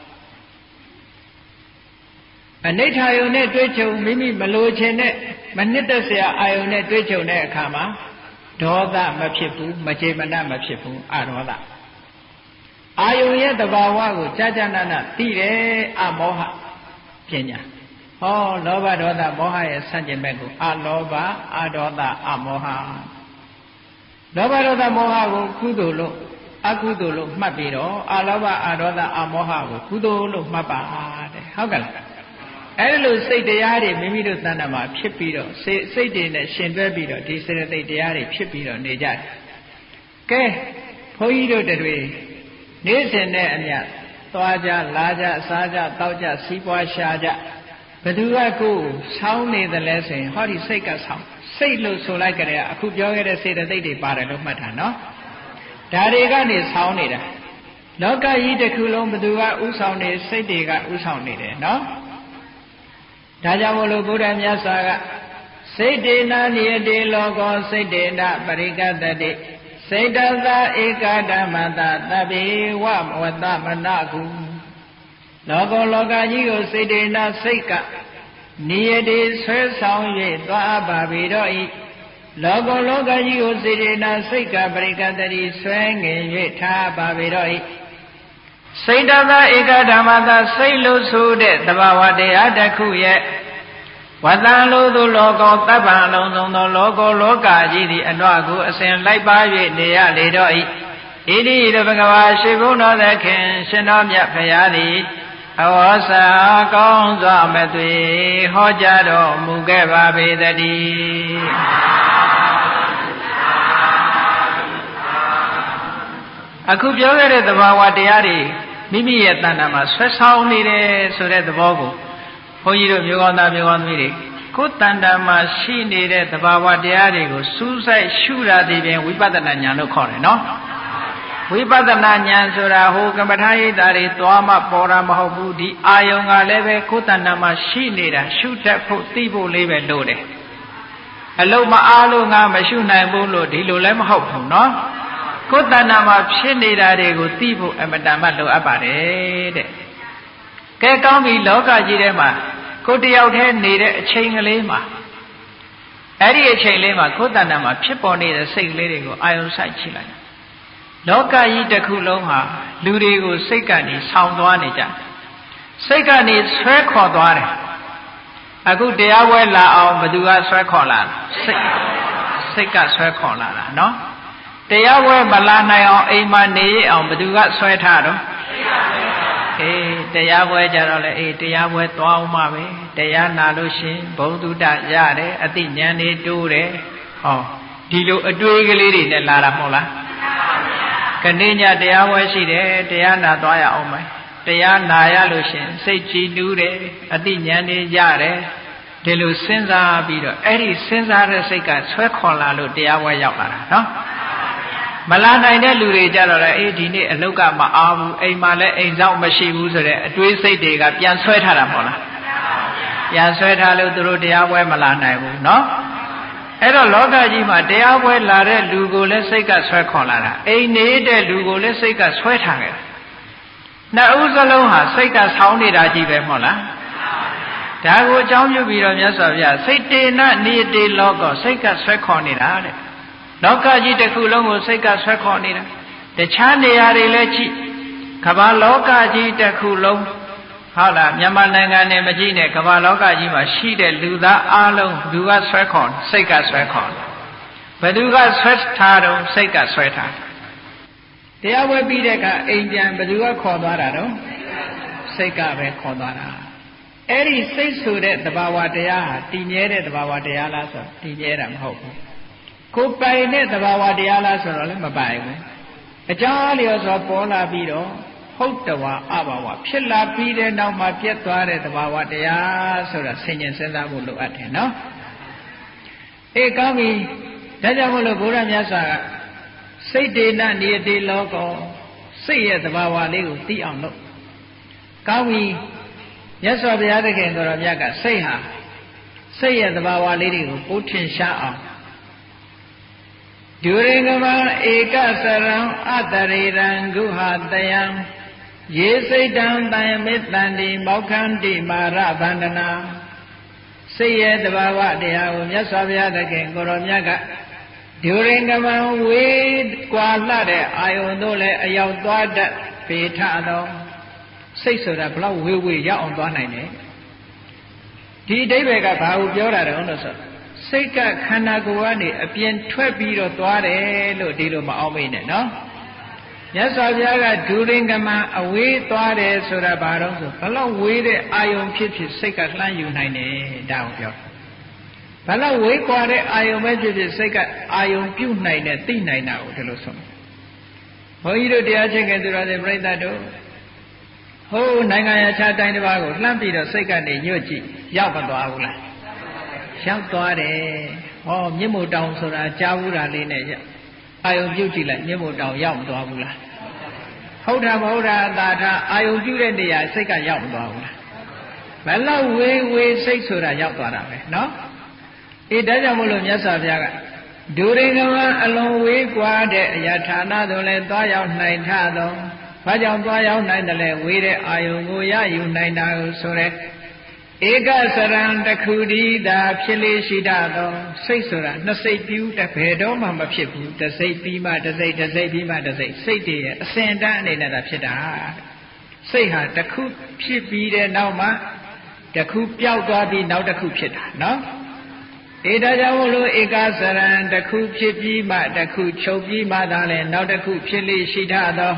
အနိဋ္ဌာယုံနဲ့တွေ့ကြုံမိမိမလိုချင်တဲ့မနှစ်သက်စရာအာယုံနဲ့တွေ့ကြုံတဲ့အခါမှာဒေါသမဖြစ်ဘူးမကျေမနပ်မဖြစ်ဘူးအဒေါသအာယုံရဲ့သဘာဝကိုကြာကြာနာနာသိတယ်အမောဟပညာဟောလောဘဒေါသမောဟရဲ့ဆန့်ကျင်ဘက်ကိုအလောဘအဒေါသအမောဟလောဘဒေါသမောဟကိုကုသိုလ်လို့အကုသိုလ်လို့မှတ်ပြီးတော့အလောဘအဒေါသအမောဟကိုကုသိုလ်လို့မှတ်ပါတဲ့ဟုတ်ကဲ့လားအဲ့လိုစိတ်တရားတွေမိမိတို့တဏ္ဍာမှာဖြစ်ပြီးတော့စိတ်တွေနဲ့ရှင်တွဲပြီးတော့ဒီစေတသိက်တရားတွေဖြစ်ပြီးတော့နေကြတယ်ကဲဘုန်းကြီးတို့တွေနေ့စဉ်နဲ့အမျှသွားကြလာကြစားကြတောက်ကြစီးပွားရှာကြဘသူကကိုယ်ဆောင်းနေတယ်လဲဆိုရင်ဟောဒီစိတ်ကဆောင်းစိတ်လို့ဆိုလိုက်ကြတဲ့အခုပြောခဲ့တဲ့စေတသိက်တွေပါတယ်လို့မှတ်တာနော်ဒါတွေကနေဆောင်းနေတာလောကကြီးတစ်ခုလုံးဘသူကဥဆောင်နေစိတ်တွေကဥဆောင်နေတယ်နော်ဒါကြောင့်မို့လို့ဘုရားမြတ်စွာကစိတ်တေနာနိယတေလောကောစိတ်တေနပရိကတတိစိတ်တသဧကဓမ္မတသဗ္ဗေဝဝတ္တမနကုလောကောလောကကြီးကိုစိတ်တေနာစိတ်ကနိယတေဆွဲဆောင်၍သွားပါပေတော့ဤလောကောလောကကြီးကိုစိတ်တေနာစိတ်ကပရိကတတိဆွဲငင်၍ထားပါပေတော့ဤစိတ်တသဧကဓမ္မတစိတ်လို့ဆိုတဲ့သဘာဝတရားတစ်ခုရဲ့ဝတ္တံလို့သောလောကောတပ္ပံလုံးစုံသောလောကောလောကကြီးသည်အနှောကိုအစဉ်လိုက်ပါ၍နေရလေတော့ဤဣတိရဘဂဝါရှိဘုန်းတော်သခင်ရှင်တော်မြတ်ဖရာသည်အဝေါစာကောင်းစွာမသွေဟောကြားတော်မူခဲ့ပါပေတည်းအခုပြောခဲ့တဲ့သဘာဝတရားတွေမိမိရဲ့တဏ္ဍာမှာဆွဲဆောင်နေတယ်ဆိုတဲ့သဘောကိုဘုန်းကြီးတို့မျိုးကောင်းသားမျိုးကောင်းသမီးတွေကိုယ်တဏ္ဍာမှာရှိနေတဲ့သဘာဝတရားတွေကိုစူးစိုက်ရှုရသည်ဖြင့်ဝိပဿနာဉာဏ်လို့ခေါ်တယ်နော်ဝိပဿနာဉာဏ်ဆိုတာဟိုကမ္မထာရိပ်တာတွေသွားမှပေါ်တာမဟုတ်ဘူးဒီအာယုံကလည်းပဲကိုယ်တဏ္ဍာမှာရှိနေတာရှုတတ်ဖို့သိဖို့လေးပဲလို့တယ်အလုံးမအားလို့ငါမရှုနိုင်ဘူးလို့ဒီလိုလည်းမဟုတ်ဘူးနော်ကိုယ်တဏ္ဍာမှာဖြစ်နေတာတွေကိုသိဖို့အမတန်မှလိုအပ်ပါတယ်တဲ့ကဲကောင်းပြီလောကကြီးထဲမှာကိုယ်တယောက်တည်းနေတဲ့အချိန်ကလေးမှာအဲ့ဒီအချိန်လေးမှာကိုယ်တဏ္ဍာမှာဖြစ်ပေါ်နေတဲ့စိတ်ကလေးတွေကိုအာယုံစိုက်ကြည့်လိုက်လောကကြီးတစ်ခုလုံးဟာလူတွေကိုစိတ်ကနေဆောင်းသွားနေကြစိတ်ကနေဆွဲခေါ်သွားတယ်အခုတရားပွဲလာအောင်ဘယ်သူကဆွဲခေါ်လာစိတ်ကဆွဲခေါ်လာတာနော်တရားပွဲမလာနိုင်အောင်အိမ်မှာနေရအောင်ဘယ်သူကဆွဲထားတော့အေးတရားပွဲကြတော့လေအေးတရားပွဲသွားအောင်ပါပဲတရားနာလို့ရှင်ဘုံတုတ္တရတယ်အသိဉာဏ်တွေတိုးတယ်ဟောဒီလိုအတွေးကလေးတွေနဲ့လာတာမဟုတ်လားခဏညတရားပွဲရှိတယ်တရားနာသွားရအောင်မယ်တရားနာရလို့ရှင်စိတ်ကြည်နူးတယ်အသိဉာဏ်တွေရတယ်ဒီလိုစဉ်းစားပြီးတော့အဲ့ဒီစဉ်းစားတဲ့စိတ်ကဆွဲခေါ်လာလို့တရားပွဲရောက်လာတာနော်မလာနိုင်တဲ့လူတွေကြတော့လေအေးဒီနေ့အလုတ်ကမအားဘူးအိမ်မှာလည်းအိမ်ဆောင်မရှိဘူးဆိုတဲ့အတွေးစိတ်တွေကပြန်ဆွဲထားတာမဟုတ်လားပြန်ဆွဲထားလို့သူတို့တရားပွဲမလာနိုင်ဘူးเนาะအဲ့တော့လောကကြီးမှာတရားပွဲလာတဲ့လူကိုလည်းစိတ်ကဆွဲခေါ်လာတာအိမ်နေတဲ့လူကိုလည်းစိတ်ကဆွဲထားခဲ့တာနှစ်ဦးစလုံးဟာစိတ်ကဆောင်းနေတာကြီးပဲမဟုတ်လားဒါကိုအကြောင်းပြုပြီးတော့မြတ်စွာဘုရားစိတ်တေနနိတေလောကောစိတ်ကဆွဲခေါ်နေတာတဲ့လောကကြီးတစ်ခုလုံးကိုစိတ်ကဆွဲခေါ်နေတာတခြားနေရာတွေလည်းကြည့်ကမ္ဘာလောကကြီးတစ်ခုလုံးဟုတ်လားမြန်မာနိုင်ငံနဲ့မကြည့်နဲ့ကမ္ဘာလောကကြီးမှာရှိတဲ့လူသားအလုံးသူကဆွဲခေါ်စိတ်ကဆွဲခေါ်ဘယ်သူကဆွဲထားတော့စိတ်ကဆွဲထားတရားဝဲပြီးတဲ့အခါအိမ်ပြန်ဘယ်သူကခေါ်သွားတာတော့စိတ်ကပဲခေါ်သွားတာအဲ့ဒီစိတ်ဆိုတဲ့သဘာဝတရားဟာတည်မြဲတဲ့သဘာဝတရားလားဆိုတည်မြဲတာမဟုတ်ဘူးကိုပိုင်တဲ့သဘာဝတရားလားဆိုတော့လည်းမပိုင်ဘူးအကြောင်းလျော်စွာပေါ်လာပြီးတော့ဟုတ်တဝါအဘာဝဖြစ်လာပြီးတဲ့နောက်မှာပြတ်သွားတဲ့သဘာဝတရားဆိုတာဆင်ញင်စဉ်းစားဖို့လိုအပ်တယ်နော်အေးကောင်းပြီဒါကြောင့်မို့လို့ဘုရားမြတ်စွာကစိတ်တေနနိယတိလောကောစိတ်ရဲ့သဘာဝလေးကိုသိအောင်လုပ်ကောင်းပြီမြတ်စွာဘုရားသခင်ကိုရောမြတ်ကစိတ်ဟာစိတ်ရဲ့သဘာဝလေးတွေကိုပိုးထင်ရှားအောင်ဒုရိငမဧကစရံအတရေရံဂုဟာတယံယေစိတ်တံတယမေတ္တန္တိမောက္ခန္တိမာရဗန္ဒနာစိတ်ရဲ့သဘာဝတရားကိုမြတ်စွာဘုရားသခင်ကိုရောမြတ်ကဒုရိငမဝေကွာလှတဲ့အာယုန်တို့လည်းအရောက်သွားတတ်ပေထသောစိတ်ဆိုတာဘလောက်ဝေဝေရောက်အောင်သွားနိုင်တယ်ဒီအဓိပ္ပာယ်ကဘာကိုပြောတာတုံးလို့ဆိုစိတ်ကခန္ဓာကိုယ်ကနေအပြင်ထွက်ပြီးတော့သွားတယ်လို့ဒီလိုမအောင်မိနဲ့နော်မြတ်စွာဘုရားကဒုရိငမအဝေးသွားတယ်ဆိုတာဘာတော့ဆိုဘလောက်ဝေးတဲ့အာယုန်ဖြစ်ဖြစ်စိတ်ကလှမ်းယူနိုင်တယ်ဒါကိုပြောဘလောက်ဝေးကွာတဲ့အာယုန်ပဲဖြစ်ဖြစ်စိတ်ကအာယုန်ပြုတ်နိုင်တဲ့သိနိုင်တာကိုဒီလိုဆိုဘုန်းကြီးတို့တရားချင်းကသူတော်စင်ပြိဿတို့ဟိုးနိုင်ငံရခြားတိုင်းတစ်ပါးကိုလှမ်းပြီးတော့စိတ်ကနေညွတ်ကြည့်ရောက်မသွားဘူးလားရောက်သွားတယ်ဟောမြင့်မို့တောင်ဆိုတာကြားဘူးတာလေးနဲ့အာယုံပြုတ်ကြည့်လိုက်မြင့်မို့တောင်ရောက်မသွားဘူးလားဟုတ်တာမဟုတ်တာသာထအာယုံပြုတ်တဲ့နေရာစိတ်ကရောက်မသွားဘူးလားဘယ်လောက်ဝေးဝေးစိတ်ဆိုတာရောက်သွားတာပဲနော်အေးဒါကြောင့်မို့လို့မြတ်စွာဘုရားကဒုရိငမအလွန်ဝေးကွာတဲ့အရာဌာနသို့လည်းသွားရောက်နိုင်ထသောဘာကြောင့်သွားရောက်နိုင်တယ်လဲဝေးတဲ့အာယုံကိုရယူနိုင်တာကိုဆိုရဲဧကစရံတခုတည်းသာဖြစ်လေရှိတတ်သောစိတ်ဆိုတာနှစ်စိတ်ပြူတဘယ်တော့မှမဖြစ်ဘူးတစ်စိတ်ပြီးမှတစ်စိတ်တစ်စိတ်ပြီးမှတစ်စိတ်စိတ်တည်းရဲ့အစဉ်တန်းအနေနဲ့သာဖြစ်တာစိတ်ဟာတစ်ခုဖြစ်ပြီးတဲ့နောက်မှတစ်ခုပျောက်သွားပြီးနောက်တစ်ခုဖြစ်တာနော်အေဒါကြောင့်မို့လို့ဧကစရံတစ်ခုဖြစ်ပြီးမှတစ်ခုချုပ်ပြီးမှသာလဲနောက်တစ်ခုဖြစ်လေရှိတတ်သော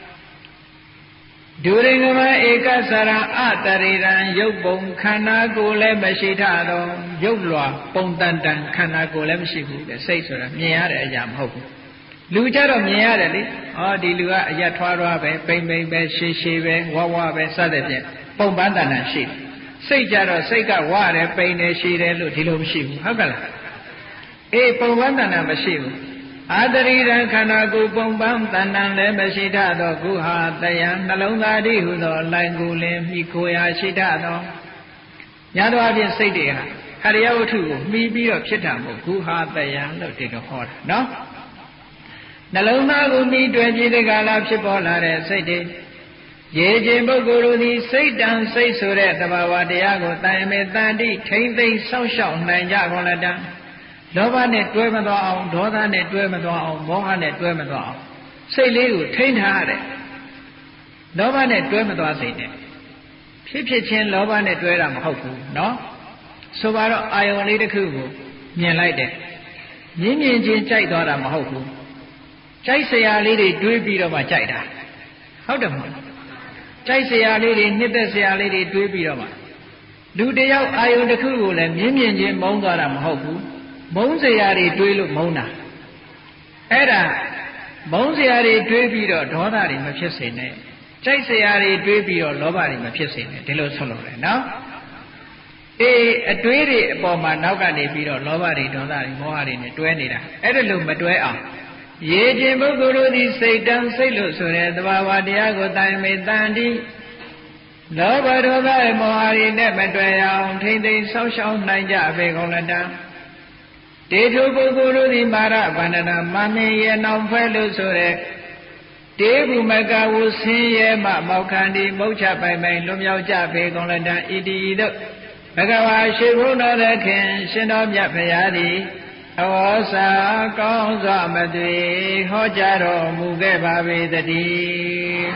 ဒုရိငမဧကစရံအတရေရံရုပ်ပုံခန္ဓာကိုယ်လည်းမရှိထသောရုပ်လွာပုံတန်တန်ခန္ဓာကိုယ်လည်းမရှိဘူးတဲ့စိတ်ဆိုတာမြင်ရတဲ့အရာမဟုတ်ဘူးလူကြတော့မြင်ရတယ်လေဟောဒီလူကအရက်ထွားထွားပဲပိန်ပိန်ပဲရှည်ရှည်ပဲဝဝပဲစသဖြင့်ပုံပန်းတန်တန်ရှိတယ်စိတ်ကြတော့စိတ်ကဝရတယ်ပိန်တယ်ရှည်တယ်လို့ဒီလိုမရှိဘူးဟုတ်ကလားအေးပုံပန်းတန်တန်မရှိဘူးအာတရိရံခန္ဓာကိုယ်ပုံပန်းတဏ္ဍံလည်းမရှိထသောကုဟာတယံနှလုံးသားတိဟုသောလိုင်ကိုလင်းမိခိုရာရှိထသောညာတော်အပြင်စိတ်တွေဟာခရိယဝတ္ထုကိုမှီပြီးတော့ဖြစ်တာမဟုတ်ကုဟာတယံလို့ဒီလိုဟောတာနော်နှလုံးသားကိုမှီတွေ့ပြီးတဲ့ကာလဖြစ်ပေါ်လာတဲ့စိတ်တွေရေခြင်းပုဂ္ဂိုလ်တို့သည်စိတ်တန်စိတ်ဆိုတဲ့သဘာဝတရားကိုတန်မေတန်တိထိမ့်သိမ့်ဆောက်ရှောက်နိုင်ကြကုန်လတံလောဘနဲ့တွဲမသွားအောင်ဒေါသနဲ့တွဲမသွားအောင်မောဟနဲ့တွဲမသွားအောင်စိတ်လေးကိုထိန်းထားရတယ်လောဘနဲ့တွဲမသွားစေနဲ့ဖြစ်ဖြစ်ချင်းလောဘနဲ့တွဲတာမဟုတ်ဘူးเนาะဆိုပါတော့အာယုံလေးတစ်ခုကိုမြင်လိုက်တယ်မြင်ချင်းကြိုက်သွားတာမဟုတ်ဘူးကြိုက်စရာလေးတွေတွေးပြီးတော့မှကြိုက်တာဟုတ်တယ်မဟုတ်ကြိုက်စရာလေးတွေနှစ်သက်စရာလေးတွေတွေးပြီးတော့မှလူတယောက်အာယုံတစ်ခုကိုလည်းမြင်ချင်းမုန်းသွားတာမဟုတ်ဘူးမုန်းစရာတွေတွေးလို့မုန်းတာအဲ့ဒါမုန်းစရာတွေတွေးပြီးတော့ဒေါသတွေမဖြစ်စေနဲ့ကြိုက်စရာတွေတွေးပြီးတော့လောဘတွေမဖြစ်စေနဲ့ဒီလိုဆိုလို့လေနော်အေးအတွေးတွေအပေါ်မှာနောက်ကနေပြီးတော့လောဘတွေဒေါသတွေမောဟတွေနဲ့တွဲနေတာအဲ့ဒါလို့မတွဲအောင်ရေခြင်းပုဂ္ဂိုလ်တို့သည်စိတ်တန်စိတ်လို့ဆိုတဲ့သဘာဝတရားကိုတိုင်မေတန်တိလောဘဒေါသမောဟတွေနဲ့မတွဲအောင်ထိမ့်သိမ်းဆောက်ရှောက်နိုင်ကြပေကုန်လတံတေထုပုဂ္ဂိုလ်တို့သည်မာရဗန္ဒနာမမင်းရဲ့နောင်ဖဲလို့ဆိုတဲ့တေဘုမကဝဆင်းရဲမှမောက္ခန္တိမုတ်ချပိုင်ပိုင်လွန်မြောက်ကြပေကုန်လတံဣတိဤသို့ဘဂဝါရှိဘုန်းတော်သခင်ရှင်တော်မြတ်ဖရာသည်အဝေါစာကောင်းစွာမသွေဟောကြားတော်မူခဲ့ပါပေတည်း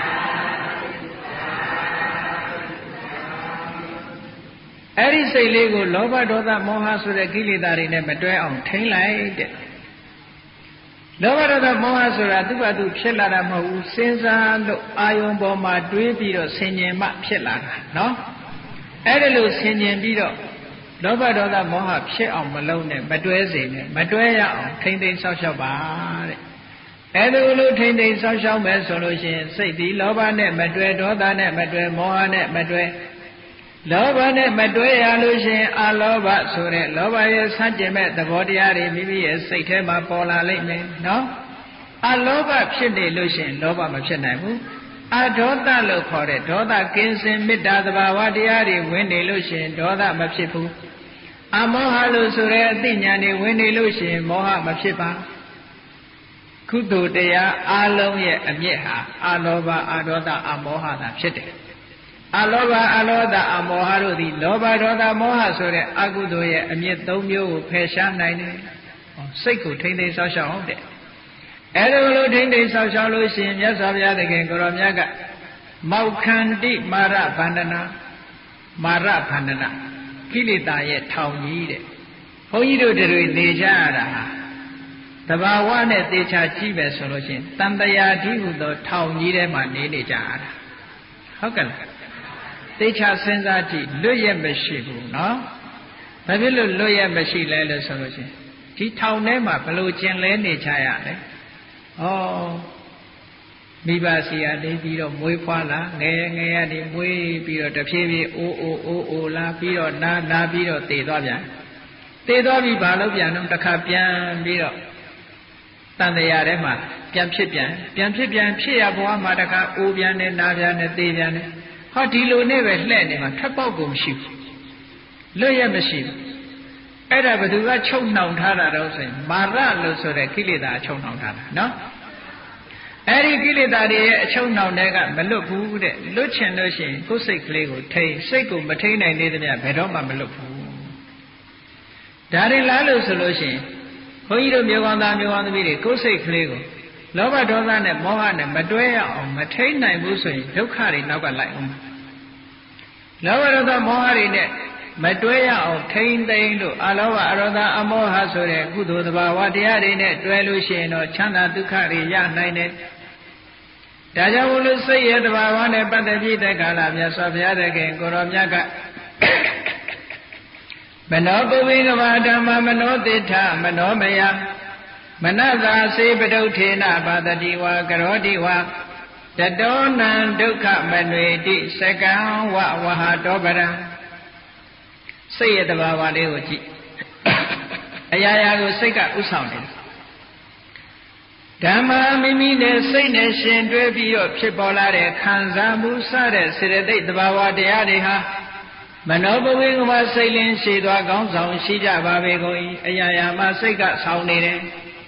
အဲ့ဒီစိတ်လေးကိုလောဘဒေါသမောဟဆိုတဲ့ကိလေသာတွေနဲ့မတွဲအောင်ထိန်းလိုက်တဲ့လောဘဒေါသမောဟဆိုတာသူ့ဘာသူဖြစ်လာတာမဟုတ်ဘူးစဉ်းစားလို့အာယုံပေါ်မှာတွေးပြီးတော့ဆင်ញင်မှဖြစ်လာတာနော်အဲ့ဒါလို့ဆင်ញင်ပြီးတော့လောဘဒေါသမောဟဖြစ်အောင်မလုပ်နဲ့မတွဲစေနဲ့မတွဲရအောင်ထိမ့်သိမ်းဆောက်ရှောက်ပါတဲ့အဲ့ဒါလို့ထိမ့်သိမ်းဆောက်ရှောက်မယ်ဆိုလို့ရှိရင်စိတ်ဒီလောဘနဲ့မတွဲဒေါသနဲ့မတွဲမောဟနဲ့မတွဲလောဘနဲ့မတွဲရလို့ရှိရင်အလောဘဆိုတဲ့လောဘရဲ့ဆန့်ကျင်မဲ့သဘောတရားတွေမိမိရဲ့စိတ်ထဲမှာပေါ်လာလိမ့်မယ်နော်အလောဘဖြစ်နေလို့ရှိရင်လောဘမဖြစ်နိုင်ဘူးအဒေါသလို့ခေါ်တဲ့ဒေါသကင်းစင်မေတ္တာသဘာဝတရားတွေဝင်နေလို့ရှိရင်ဒေါသမဖြစ်ဘူးအမောဟလို့ဆိုတဲ့အသိဉာဏ်တွေဝင်နေလို့ရှိရင်မောဟမဖြစ်ပါကုသိုလ်တရားအလုံးရဲ့အမြစ်ဟာအလောဘအဒေါသအမောဟသာဖြစ်တယ်အလောဘအလောဒအမောဟတို့သည်လောဘဒေါသမောဟဆိုတဲ့အကုသိုလ်ရဲ့အမြစ်၃မျိုးကိုဖယ်ရှားနိုင်တယ်စိတ်ကိုထိမ့်သိမ်းဆောက်ရှောက်အောင်တဲ့အဲ့ဒါလိုထိမ့်သိမ်းဆောက်ရှောက်လို့ရှိရင်မြတ်စွာဘုရားသခင်ကိုရောမြတ်ကမောက္ခန္တိမာရဗန္ဒနာမာရဗန္ဒနာကိလေသာရဲ့ထောင်ကြီးတဲ့ဘုန်းကြီးတို့တွေနေကြရတာဟာတဘာဝနဲ့သေချာကြည့်မယ်ဆိုလို့ရှိရင်တန်တရာဓိဟုသောထောင်ကြီးထဲမှာနေကြရတာဟုတ်ကဲ့လားသေချာစဉ်းစားကြည့်လွတ်ရက်မရှိဘူးနော်ဘာဖြစ်လို့လွတ်ရက်မရှိလဲလို့ဆိုလို့ရှိရင်ဒီထောင်ထဲမှာဘလို့ကျင်လဲနေကြရလဲဩမိဘစီရနေပြီးတော့မွေးဖွားလာငယ်ငယ်ရနေမွေးပြီးတော့တဖြည်းဖြည်းအိုးလာပြီးတော့နာပြီးတော့တည်သွားပြန်တည်သွားပြီးဘာလို့ပြန်တော့တစ်ခါပြန်ပြီးတော့တန်တရားထဲမှာပြန်ဖြစ်ပြန်ဖြစ်ရဘဝမှာတစ်ခါအိုးပြန်နဲ့နာပြန်နဲ့တည်ပြန်နဲ့ဟောဒီလိုနဲ့ပဲလှဲ့နေမှာထွက်ပေါက်ကိုမရှိဘူးလွတ်ရမရှိဘူးအဲ့ဒါဘယ်သူကချုပ်နှောင်ထားတာတော့ဆိုရင်မာရလို့ဆိုတဲ့ကိလေသာချုပ်နှောင်ထားတာနော်အဲ့ဒီကိလေသာတွေရဲ့အချုပ်နှောင်တဲ့ကမလွတ်ဘူးတဲ့လွတ်ချင်လို့ရှိရင်ကိုယ်စိတ်ကလေးကိုထိန်းစိတ်ကိုမထိန်းနိုင်သေးသမျှဘယ်တော့မှမလွတ်ဘူးဒါရင်လားလို့ဆိုလို့ရှိရင်ဘုန်းကြီးတို့မျိုးကောင်းသားမျိုးကောင်းသမီးတွေကိုယ်စိတ်ကလေးကိုလောဘဒေါသနဲ့မောဟနဲ့မတွဲရအောင်မထိန်းနိုင်ဘူးဆိုရင်ဒုက္ခတွေနောက်ကလိုက်အောင်လောဘဒေါသမောဟတွေနဲ့မတွဲရအောင်ထိန်းသိမ်းလို့အလောဘအရောဓအမောဟဆိုတဲ့ကုသိုလ်သဘာဝတရားတွေနဲ့တွဲလို့ရှိရင်တော့ချမ်းသာဒုက္ခတွေရနိုင်တယ်ဒါကြောင့်မို့လို့စိတ်ရဲ့သဘာဝနဲ့ပတ်သက်ပြီးတဲ့ကာလမြတ်စွာဘုရားသခင်ကိုရောမြတ်ကမနောပုဝေကဘာဓမ္မမနောတိထမနောမယမနသာစေပဒုဋ္ဌေနပါတတိဝါကရောတိဝါတတောနံဒုက္ခမနွေတိစကံဝဝဟတောပရံစိတ်ရဲ့တဘာဝလေးကိုကြည့်အရာရာကိုစိတ်ကဥဆောင်တယ်ဓမ္မမိမိနဲ့စိတ်နဲ့ရှင်တွဲပြီးတော့ဖြစ်ပေါ်လာတဲ့ခံစားမှုစတဲ့စေတသိက်တဘာဝတရားတွေဟာမနောဘဝေကမစိတ်လင်းရှိသွားကောင်းဆောင်ရှိကြပါပေကုန်၏အရာရာမှာစိတ်ကဆောင်နေတယ်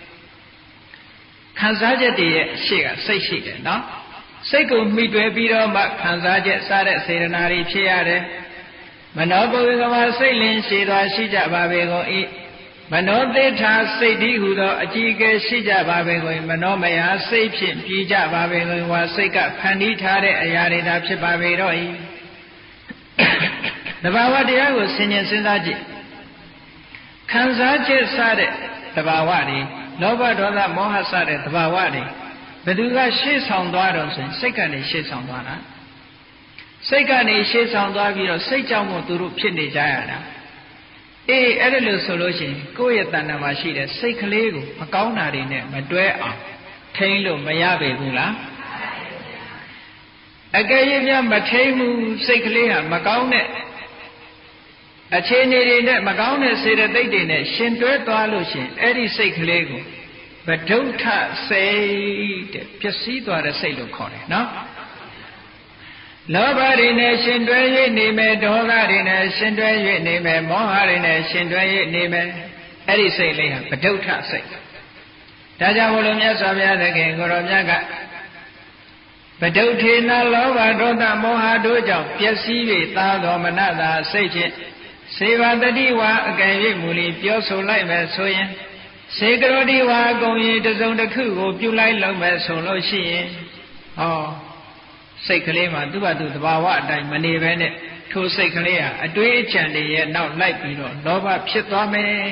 ခံစားချက်တွေရဲ့အရှိကစိတ်ရှိတယ်နော်စိတ်ကိုမှီတွယ်ပြီးတော့မှခံစားချက်စတဲ့စေတနာတွေဖြစ်ရတယ်မနောဘဝေကမစိတ်လင်းရှိသွားရှိကြပါပေကုန်၏မနောသေထာစိတ်ဒီဟုသောအကြည်ကဲရှိကြပါပေကုန်မနောမယစိတ်ဖြင့်ပြည်ကြပါပေကုန်ဝါစိတ်ကဖန်တီးထားတဲ့အရာတွေသာဖြစ်ပါပေတော့၏တဘာဝတရားကိုဆင်ញင်စဉ်းစားကြည့်ခံစားချက်စတဲ့တဘာဝတွေလောဘဒေါသမောဟစတဲ့တဘာဝတွေဘယ်သူကရှေ့ဆောင်သွားတော့ဆိုရင်စိတ်ကနေရှေ့ဆောင်သွားတာစိတ်ကနေရှေ့ဆောင်သွားပြီးတော့စိတ်ကြောင့်မို့သူတို့ဖြစ်နေကြရတာအေးအဲ့ဒါလို့ဆိုလို့ရှိရင်ကိုယ့်ရဲ့တဏ္ဍာမှာရှိတဲ့စိတ်ကလေးကိုမကောင်းတာတွေနဲ့မတွဲအောင်ထိန်းလို့မရပေဘူးလားအကယ်၍များမထိန်းဘူးစိတ်ကလေးဟာမကောင်းတဲ့အခြေအနေတွေနဲ့မကောင်းတဲ့စေတသိက်တွေနဲ့ရှင်တွဲသွားလို့ရှိရင်အဲ့ဒီစိတ်ကလေးကိုဗဒုဋ္ဌစိတ်တဲ့ပျက်စီးသွားတဲ့စိတ်လို့ခေါ်တယ်နော်လောဘတွေနဲ့ရှင်တွဲ၍နေမယ်ဒေါသတွေနဲ့ရှင်တွဲ၍နေမယ်မောဟတွေနဲ့ရှင်တွဲ၍နေမယ်အဲ့ဒီစိတ်လေးဟာဗဒုဋ္ဌစိတ်ဒါကြောင့်ဘုလိုမြတ်စွာဘုရားသခင်ကိုရောမြတ်ကဗဒုဋ္ဌေနလောဘဒေါသမောဟတို့ကြောင့်ပျက်စီး၍သာသောမနတာစိတ်ဖြင့်စေဝတတိဝါအကယ်၍မူလီပြောဆိုလိုက်မယ်ဆိုရင်စေကရောတိဝါအကုန်ရင်တစုံတစ်ခုကိုပြုလိုက်လုံးမယ်ဆိုလို့ရှိရင်ဟောစိတ်ကလေးမှာသူ့ဘာသူသဘာဝအတိုင်းမနေဘဲနဲ့ထိုစိတ်ကလေးဟာအတွေးအကြံတွေရဲ့နောက်လိုက်ပြီးတော့လောဘဖြစ်သွားမယ်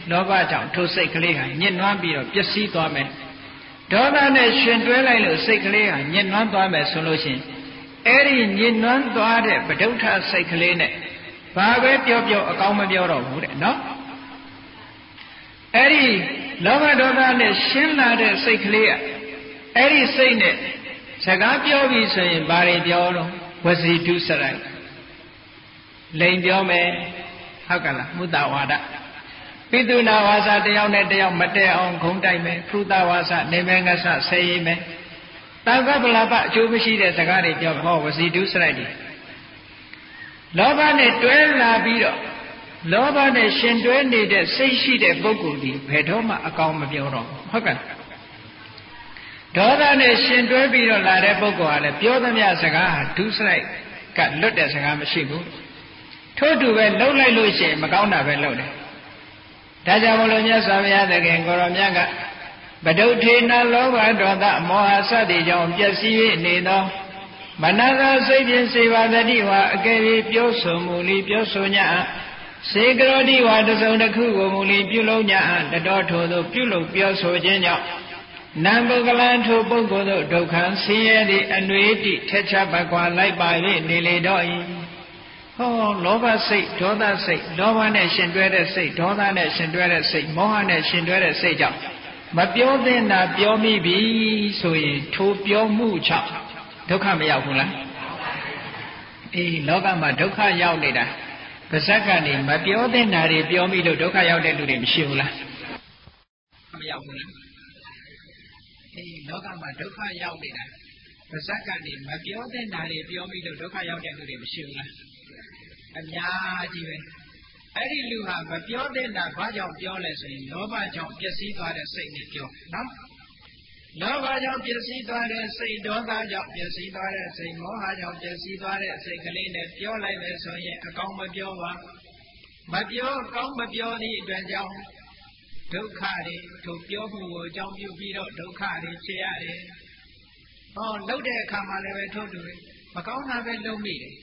လောဘကြောင့်ထိုစိတ်ကလေးဟာညှဉ်းနှွမ်းပြီးတော့ပျက်စီးသွားမယ်ဒေါသနဲ့ရှင်တွဲလိုက်လို့စိတ်ကလေးဟာညှဉ်းနှွမ်းသွားမယ်ဆိုလို့ရှိရင်အဲ့ဒီညှဉ်းနှွမ်းသွားတဲ့ပဋုဋ္ဌစိတ်ကလေးနဲ့ဘာပဲပြောပြောအကောင်းမပြောတော့ဘူးတဲ့နော်အဲ့ဒီလောဘဒေါသနဲ့ရှင်းလာတဲ့စိတ်ကလေးကအဲ့ဒီစိတ်နဲ့စကားပြောပြီးဆိုရင်ဘာတွေပြောတော့ဝစီတုစရိုက်လိန်ပြောမယ်ဟုတ်ကလားမုတ္တဝါဒပိတုနာဝါစာတယောက်နဲ့တယောက်မတည့်အောင်ခုံတိုက်မယ်ဖုသဝါစာနေမယ်ငဆဆဲရင်မယ်တာကပလပအကျိုးမရှိတဲ့စကားတွေပြောဟောဝစီတုစရိုက်တွေလောဘနဲ့တွဲလာပြီးတော့လောဘနဲ့ရှင်တွဲနေတဲ့စိတ်ရှိတဲ့ပုဂ္ဂိုလ်ဒီဘယ်တော့မှအကောင်းမပြောတော့ဟုတ်ကဲ့ဒေါသနဲ့ရှင်တွဲပြီးတော့လာတဲ့ပုဂ္ဂိုလ်ဟာလည်းပြောသမျှစကားဟာဒုစရိုက်ကလွတ်တဲ့စကားမရှိဘူးထို့တူပဲလှုပ်လိုက်လို့ရှိရင်မကောင်းတာပဲလှုပ်တယ်ဒါကြောင့်မလို့မြတ်စွာဘုရားသခင်ကိုရောမြတ်ကပဒုဋ္ဌေနလောဘဒေါသမောဟစသည်ကြောင့်ပျက်စီး၍နေသောမနသာစိတ်ဖြင့်စေပါတတိဝါအကယ်၍ပြောဆိုမူလီပြောဆိုညစေကရောတိဝါတစုံတစ်ခုကိုမူလီပြုလုပ်ညတတော်ထို့သို့ပြုလုပ်ပြောဆိုခြင်းကြောင့်နံပုဂ္ဂလံထိုပုဂ္ဂိုလ်တို့ဒုက္ခဆင်းရဲသည့်အနွေတိထက်ချပကွာလိုက်ပါ၍နေလေတော့၏ဟောလောဘစိတ်ဒေါသစိတ်လောဘနဲ့ရှင်တွဲတဲ့စိတ်ဒေါသနဲ့ရှင်တွဲတဲ့စိတ်မောဟနဲ့ရှင်တွဲတဲ့စိတ်ကြောင့်မပြောသင့်တာပြောမိပြီဆိုရင်ထိုပြောမှုကြောင့်ဒုက္ခမရောက်ဘူးလားအေးလောကမှာဒုက္ခရောက်နေတာပါဇက်ကနေမပြောသင့်တာတွေပြောမိလို့ဒုက္ခရောက်တဲ့လူတွေမရှိဘူးလားမရောက်ဘူးလားအေးလောကမှာဒုက္ခရောက်နေတာပါဇက်ကနေမပြောသင့်တာတွေပြောမိလို့ဒုက္ခရောက်တဲ့လူတွေမရှိဘူးလားအများကြီးပဲအဲ့ဒီလူဟာမပြောသင့်တာဘာကြောင့်ပြောလဲဆိုရင်လောဘကြောင့်ပျက်စီးသွားတဲ့စိတ်နဲ့ပြောနော်လောဘကြောင့်ပျက်စီးသွားတဲ့စိတ်ဒေါသကြောင့်ပျက်စီးသွားတဲ့စိတ်မောဟကြောင့်ပျက်စီးသွားတဲ့စိတ်ကလေးနဲ့ပြောလိုက်မယ်ဆိုရင်အကောင်းမပြောပါမပြောကောင်းမပြောသည့်အတွက်ကြောင့်ဒုက္ခတွေတို့ပြောမှုကိုအကြောင်းပြုပြီးတော့ဒုက္ခတွေဖြစ်ရတယ်ဟောလှုပ်တဲ့အခါမှာလည်းပဲထို့တူပဲမကောင်းတာပဲလုပ်မိတယ်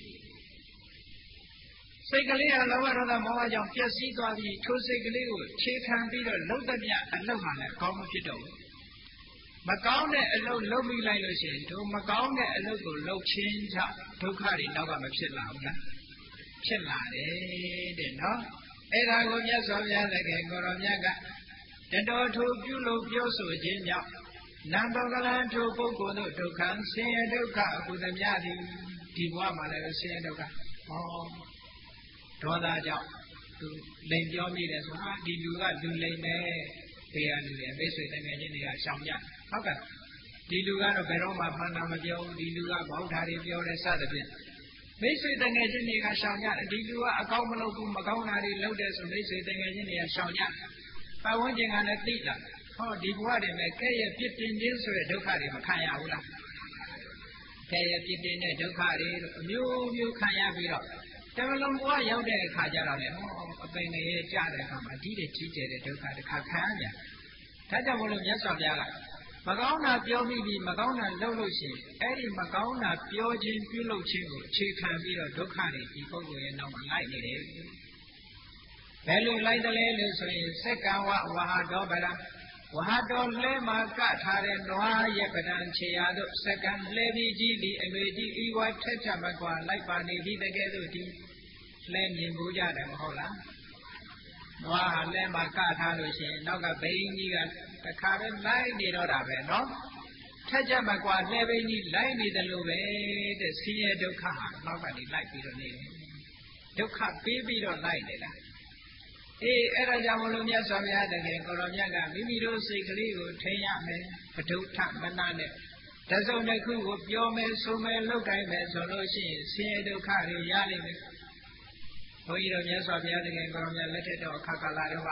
စိတ်ကလေးဟာလောဘဒေါသမောဟကြောင့်ပျက်စီးသွားပြီးထိုစိတ်ကလေးကိုခြေခံပြီးတော့လှုပ်တဲ့မြအလုပ်ဟာလည်းအကောင်းမဖြစ်တော့ဘူးမကောင်းတဲ့အလုပ်လုပ်မိလိုက်လို့ရှိရင်တို့မကောင်းတဲ့အလုပ်ကိုလုပ်ခြင်းကြောင့်ဒုက္ခတွေနောက်ကမဖြစ်လာဘူးလားဖြစ်လာတယ်တဲ့နော်အဲ့ဒါကိုမြတ်စွာဘုရားသခင်ကိုရောမြတ်ကတတော်ထိုပြုလို့ပြောဆိုခြင်းကြောင့်နံပုဂ္ဂလံထိုပုဂ္ဂိုလ်တို့ဒုက္ခဆင်းရဲဒုက္ခအကုသမြသည်ဒီဘဝမှာလည်းဆင်းရဲဒုက္ခဟောဒေါသကြောင့်သူလိန်ပြောမိတယ်ဆိုဟာဒီလူကလူလိန်ပဲဘေးကလူတွေမိတ်ဆွေတငယ်ချင်းတွေကရှောင်ကြဟုတ်ကဲ့ဒီလူကတော့ဘယ်တော့မှမှန်တာမပြောဘူးဒီလူကဘောက်ဓာတွေပြောတယ်စသဖြင့်မိတ်ဆွေတငယ်ချင်းတွေကရှောင်ကြတယ်ဒီလူကအကောင်းမလုပ်ဘူးမကောင်းတာတွေလုပ်တယ်ဆိုမိတ်ဆွေတငယ်ချင်းတွေကရှောင်ကြပတ်ဝန်းကျင်ကလည်းသိလာဟောဒီဘဝတွေမဲ့ကဲ့ရဲ့ပြစ်တင်ခြင်းဆိုတဲ့ဒုက္ခတွေမခံရဘူးလားကဲ့ရဲ့ပြစ်တင်တဲ့ဒုက္ခတွေအမျိုးမျိုးခံရပြီးတော့တမလုံးဘဝရောက်တဲ့အခါကျတော့လေဟောအပင်ငယ်ကြတဲ့အခါမှာဒီတွေကြီးကျယ်တဲ့ဒုက္ခတစ်ခါခံရဒါကြောင့်မလို့မြတ်စွာဘုရားကမကောင်းတာပြောမိပြီးမကောင်းတာလုပ်လို့ရှိရင်အဲ့ဒီမကောင်းတာပြောခြင်းပြုလုပ်ခြင်းကိုအခြေခံပြီးတော့ဒုက္ခတွေဒီပုဂ္ဂိုလ်ရဲ့နောက်မှာလိုက်နေတယ်ဘယ်လိုလိုက်တယ်လဲလို့ဆိုရင်စက္ကဝဝဟာတော်ဗလားဝဟာတော်လဲမှာကထားတဲ့နွားရဲ့ပဒံခြေရာတို့စက္ကံလဲပြီးကြီးဒီအမေကြီးဤဝါထက်ချမကွာလိုက်ပါနေပြီးတကယ်လို့ဒီလဲမြင်ဘူးကြတယ်မဟုတ်လားနွားဟာလဲမှာကထားလို့ရှိရင်နောက်ကဘိန်းကြီးကတခါပဲလိုက်နေတော့တာပဲနော်ထက်ချမကွာလဲဘိန်းကြီးလိုက်နေတယ်လို့ပဲတဲ့ဆင်းရဲဒုက္ခဟာနောက်ကနေလိုက်ပြီးတော့နေတယ်ဒုက္ခပေးပြီးတော့လိုက်နေတာအေးအဲ့ဒါကြောင့်မလို့မြတ်စွာဘုရားတကယ်ကိုရောမြတ်ကမိမိတို့စိတ်ကလေးကိုထိန်းရမယ်ပဋုဋ္ဌမနနဲ့တစုံတစ်ခုကိုပြောမယ်ဆိုမယ်လုပ်တိုင်းမယ်ဆိုလို့ရှိရင်ဆင်းရဲဒုက္ခတွေရလိမ့်မယ်ဘုန်းကြီးတို့မြတ်စွာဘုရားတကယ်ကိုရောမြတ်လက်ထက်တော်အခါကာလတော့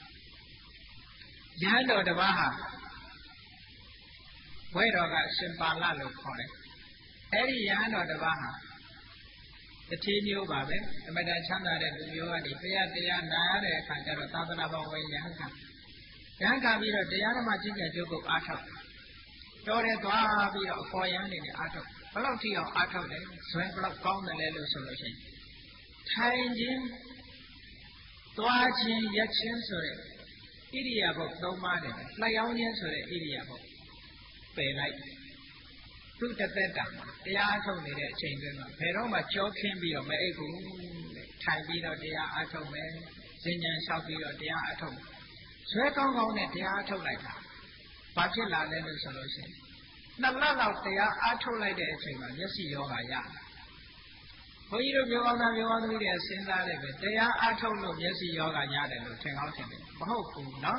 ရဟန်းတော်တစ်ပါးဟာဝဲတော်ကရှင်ပါဠလို့ခေါ်တယ်အဲ့ဒီရဟန်းတော်တစ်ပါးဟာတတိမျိုးပါပဲအမတန်ချမ်းသာတဲ့လူမျိုးကနေတရားနာရတဲ့အခါကျတော့သာသနာ့ဘောင်ဝင်ရဟန်းခံပြီးတော့တရားဓမ္မကျင့်ကြံကြိုးကုပ်အားထုတ်တော်တယ်သွားပြီးတော့အပေါ်ယံနေနဲ့အားထုတ်ဘလောက်ထိအောင်အားထုတ်တယ်ဇွဲဘလောက်ကောင်းတယ်လဲလို့ဆိုလို့ရှိရင်ထိုင်ခြင်းသွားခြင်းရက်ခြင်းဆိုတဲ့ရိယာပုတ်သုံးပါးတယ်လှိုက်အောင်ခြင်းဆိုတဲ့ဣရိယာပုတ်ပယ်လိုက်သူ့တသက်တာတရားအထုတ်နေတဲ့အချိန်တွင်းမှာဘယ်တော့မှကြောခင်းပြီးတော့မအိပ်ဘူးထိုင်ပြီးတော့တရားအထုတ်မယ်ဉာဏ်လျှောက်ပြီးတော့တရားအထုတ်ဇွဲကောင်းကောင်းနဲ့တရားအထုတ်လိုက်တာဘာဖြစ်လာလဲလို့ဆိုလို့ရှိရင်2 လလောက်တရားအထုတ်လိုက်တဲ့အချိန်မှာမျက်စိယောဂရဘုန်းကြီးတို့ပြောအောင်သားပြောအောင်သမီးတွေစဉ်းစားလိုက်ပဲတရားအထုတ်လို့မျက်စိယောဂရတယ်လို့ထင်ကောင်းထင်တယ်မဟုတ်ဘူးနော်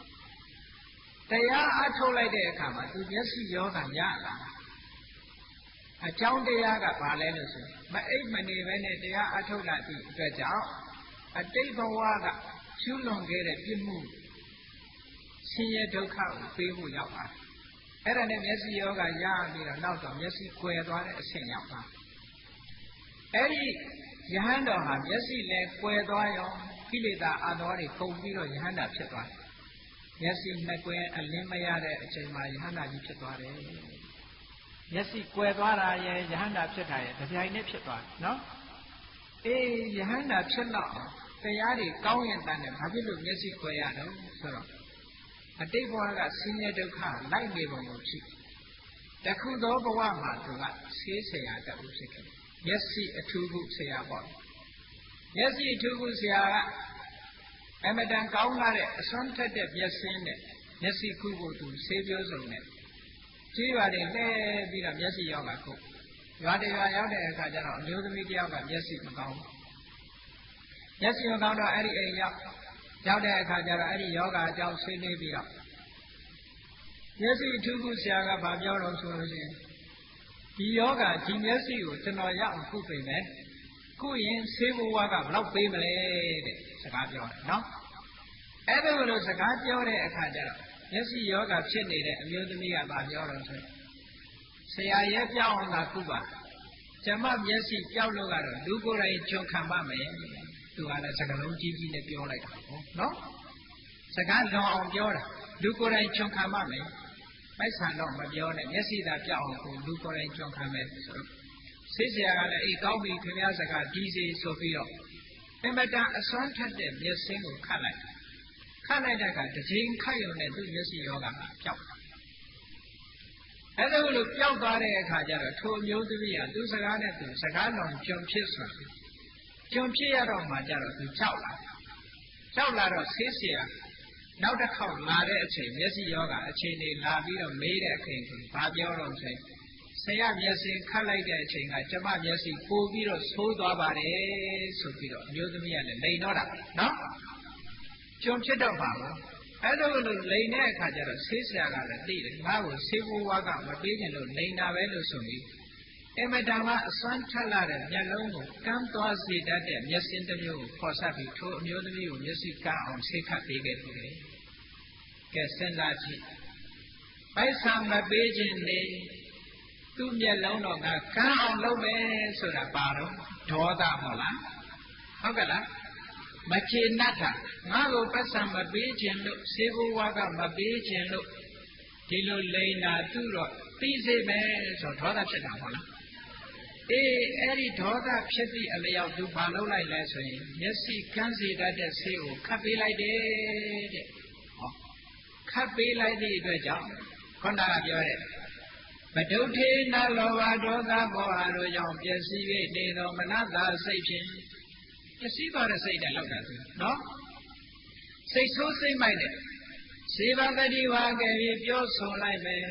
တရားအထုတ်လိုက်တဲ့အခါမှာသူမျက်စိယောဂရလာအကြောင်းတရားကဘာလဲလို့ဆိုမအိပ်မနေပဲနဲ့တရားအထုတ်လာသည့်အတွက်ကြောင့်အတိတ်ဘဝကကျူးလွန်ခဲ့တဲ့ပြစ်မှုဆင်းရဲဒုက္ခကိုပေးဖို့ရောက်ပါတယ်အဲ့ဒါနဲ့မျက်စိယောဂရပြီးတော့နောက်တော့မျက်စိကွယ်သွားတဲ့အဆင့်ရောက်သွားအဲ့ဒီယဟန်တော်ဟာမျက်စိလည်းကွယ်သွားရောကိလေသာအတော်တွေကုန်ပြီးတော့ယဟန်တာဖြစ်သွားတယ်မျက်စိနှစ်ကွယ်အလင်းမရတဲ့အချိန်မှာယဟန်တာကြီးဖြစ်သွားတယ်မျက်စိကွယ်သွားတာရဲ့ယဟန်တာဖြစ်တာရဲ့တပြိုင်နက်ဖြစ်သွားတယ်နော်အေးယဟန်တာဖြစ်တော့တရားတွေကောင်းရင်တန်တယ်ဘာဖြစ်လို့မျက်စိကွယ်ရတော့ဆိုတော့အတိတ်ဘဝကဆင်းရဲဒုက္ခလိုက်နေပုံကိုဖြစ်တခုသောဘဝမှာသူကဆေးဆရာတတ်ဖြစ်ခဲ့မျက်စိအထူးခုဆရာပေါ့မျက်စိအထူးခုဆရာကအမတန်ကောင်းလာတဲ့အစွမ်းထက်တဲ့မျက်စင်းနဲ့မျက်စိခုကိုသူဆေးပြောစုံနဲ့ကြီးရွာတွေလှဲပြီးတော့မျက်စိရောက်လာခုရွာတွေရွာရောက်တဲ့အခါကျတော့အမျိုးသမီးတယောက်ကမျက်စိမကောင်းဘူးမျက်စိမကောင်းတော့အဲ့ဒီအိမ်ရောက်တဲ့အခါကျတော့အဲ့ဒီယောဂအကြောင်းဆွေးနွေးပြီးတော့မျက်စိအထူးခုဆရာကဗာပြောတော့ဆိုလို့ရှိရင်ဒီယောဂဒီမျက်စိကိုကျွန်တော်ရအောင်ခုပြင်မယ်ခုရင်ဆေးဘဝကဘယ်လောက်ပေးမလဲတဲ့စကားပြောတယ်နော်အဲ့ဒါလိုစကားပြောတဲ့အခါကျတော့မျက်စိယောဂဖြစ်နေတဲ့အမျိုးသမီးကဗာပြောတော့ဆိုဆရာရဲ့ပြောင်းအောင်သာခုပါကျမမျက်စိပြောက်လို့ကတော့လူကိုယ်တိုင်ကြုံခံပါမယ်သူကလည်းစကားလုံးကြီးကြီးနဲ့ပြောလိုက်တာပေါ့နော်စကားလွန်အောင်ပြောတာလူကိုယ်တိုင်ကြုံခံပါမယ်မိုက်ဆန်တော့မပြောနဲ့မျက်စိသာပြောက်အောင်ကိုလူကိုယ်တိုင်ကြုံခံမယ်ဆိုတော့ဆေးဆရာကလည်းအေးကောင်းပြီခင်ဗျားစကားဒီစီဆိုပြီးတော့အမတန်အစွမ်းထက်တဲ့မျက်စင်းကိုခတ်လိုက်တဲ့အခါတစ်ချိန်ခတ်ရုံနဲ့သူ့မျက်စိယောဂကပျောက်အဲ့ဒါလို့ပျောက်သွားတဲ့အခါကျတော့ထိုအမျိုးသမီးကသူ့စကားနဲ့သူစကားတော်ကြုံဖြစ်ဆိုကြုံဖြစ်ရတော့မှကျတော့သူကြောက်လာတော့ဆေးဆရာနောက်တစ်ခေါက်လာတဲ့အချိန်မျက်စိယောဂအချိန်တွေလာပြီးတော့မေးတဲ့အချိန်ကိုဘာပြောတော့ဆိုရင်ဆရာမျက်စိခတ်လိုက်တဲ့အချိန်ကကျမမျက်စိပို့ပြီးတော့ဆိုးသွားပါတယ်ဆိုပြီးတော့အမျိုးသမီးကလည်းလိန်တော့တာနော်ကြုံဖြစ်တော့ပါဘူးအဲ့လိုလိန်တဲ့အခါကျတော့ဆေးဆရာကလည်းသိတယ်ငါ့ကိုဆေးဘဝကမပေးခင်လို့လိန်တာပဲလို့ဆိုပြီးအမတန်မှအစွမ်းထက်လာတဲ့မျက်လုံးကိုကမ်းသွားစေတတ်တဲ့မျက်စင်းတစ်မျိုးကိုခေါ်ဆက်ပြီးထိုအမျိုးသမီးကိုမျက်စိကမ်းအောင်ဆေးခတ်ပေးခဲ့တယ်ကဲစဉ်းစားကြည့်ပိုက်ဆံမပေးခြင်းနေသူ့မျက်လုံးတော့ကကမ်းအောင်လုပ်မယ်ဆိုတာပါတော့ဒေါသမဟုတ်လားဟုတ်ကဲ့လားမချေနှက်တာငါ့ကိုပိုက်ဆံမပေးခြင်းလို့ဆေးဘဝကမပေးခြင်းလို့ဒီလိုလိန်တာသူ့တော့သိစေမယ်ဆိုဒေါသဖြစ်တာဟုတ်လားအေးအဲ့ဒီဒေါသဖြစ်သည့်အလျောက်သူဘာလုပ်လိုက်လဲဆိုရင်မျက်စိကန်းစေတတ်တဲ့ဆေးကိုခတ်ပေးလိုက်တယ်တဲ့ဟောခတ်ပေးလိုက်သည့်အတွက်ကြောင့်ခေါင်းကပြောတဲ့မဒုဋ္ဌေနလောဘဒေါသမောဟတို့ကြောင့်ပျက်စီး၍နေသောမနတစိတ်ဖြင့်ပျက်စီးသွားတဲ့စိတ်နဲ့လောက်တာသူနော်စိတ်ဆိုးစိတ်မိုက်တဲ့စေဘဂတိဝါကဲပြီးပြောဆိုလိုက်မယ်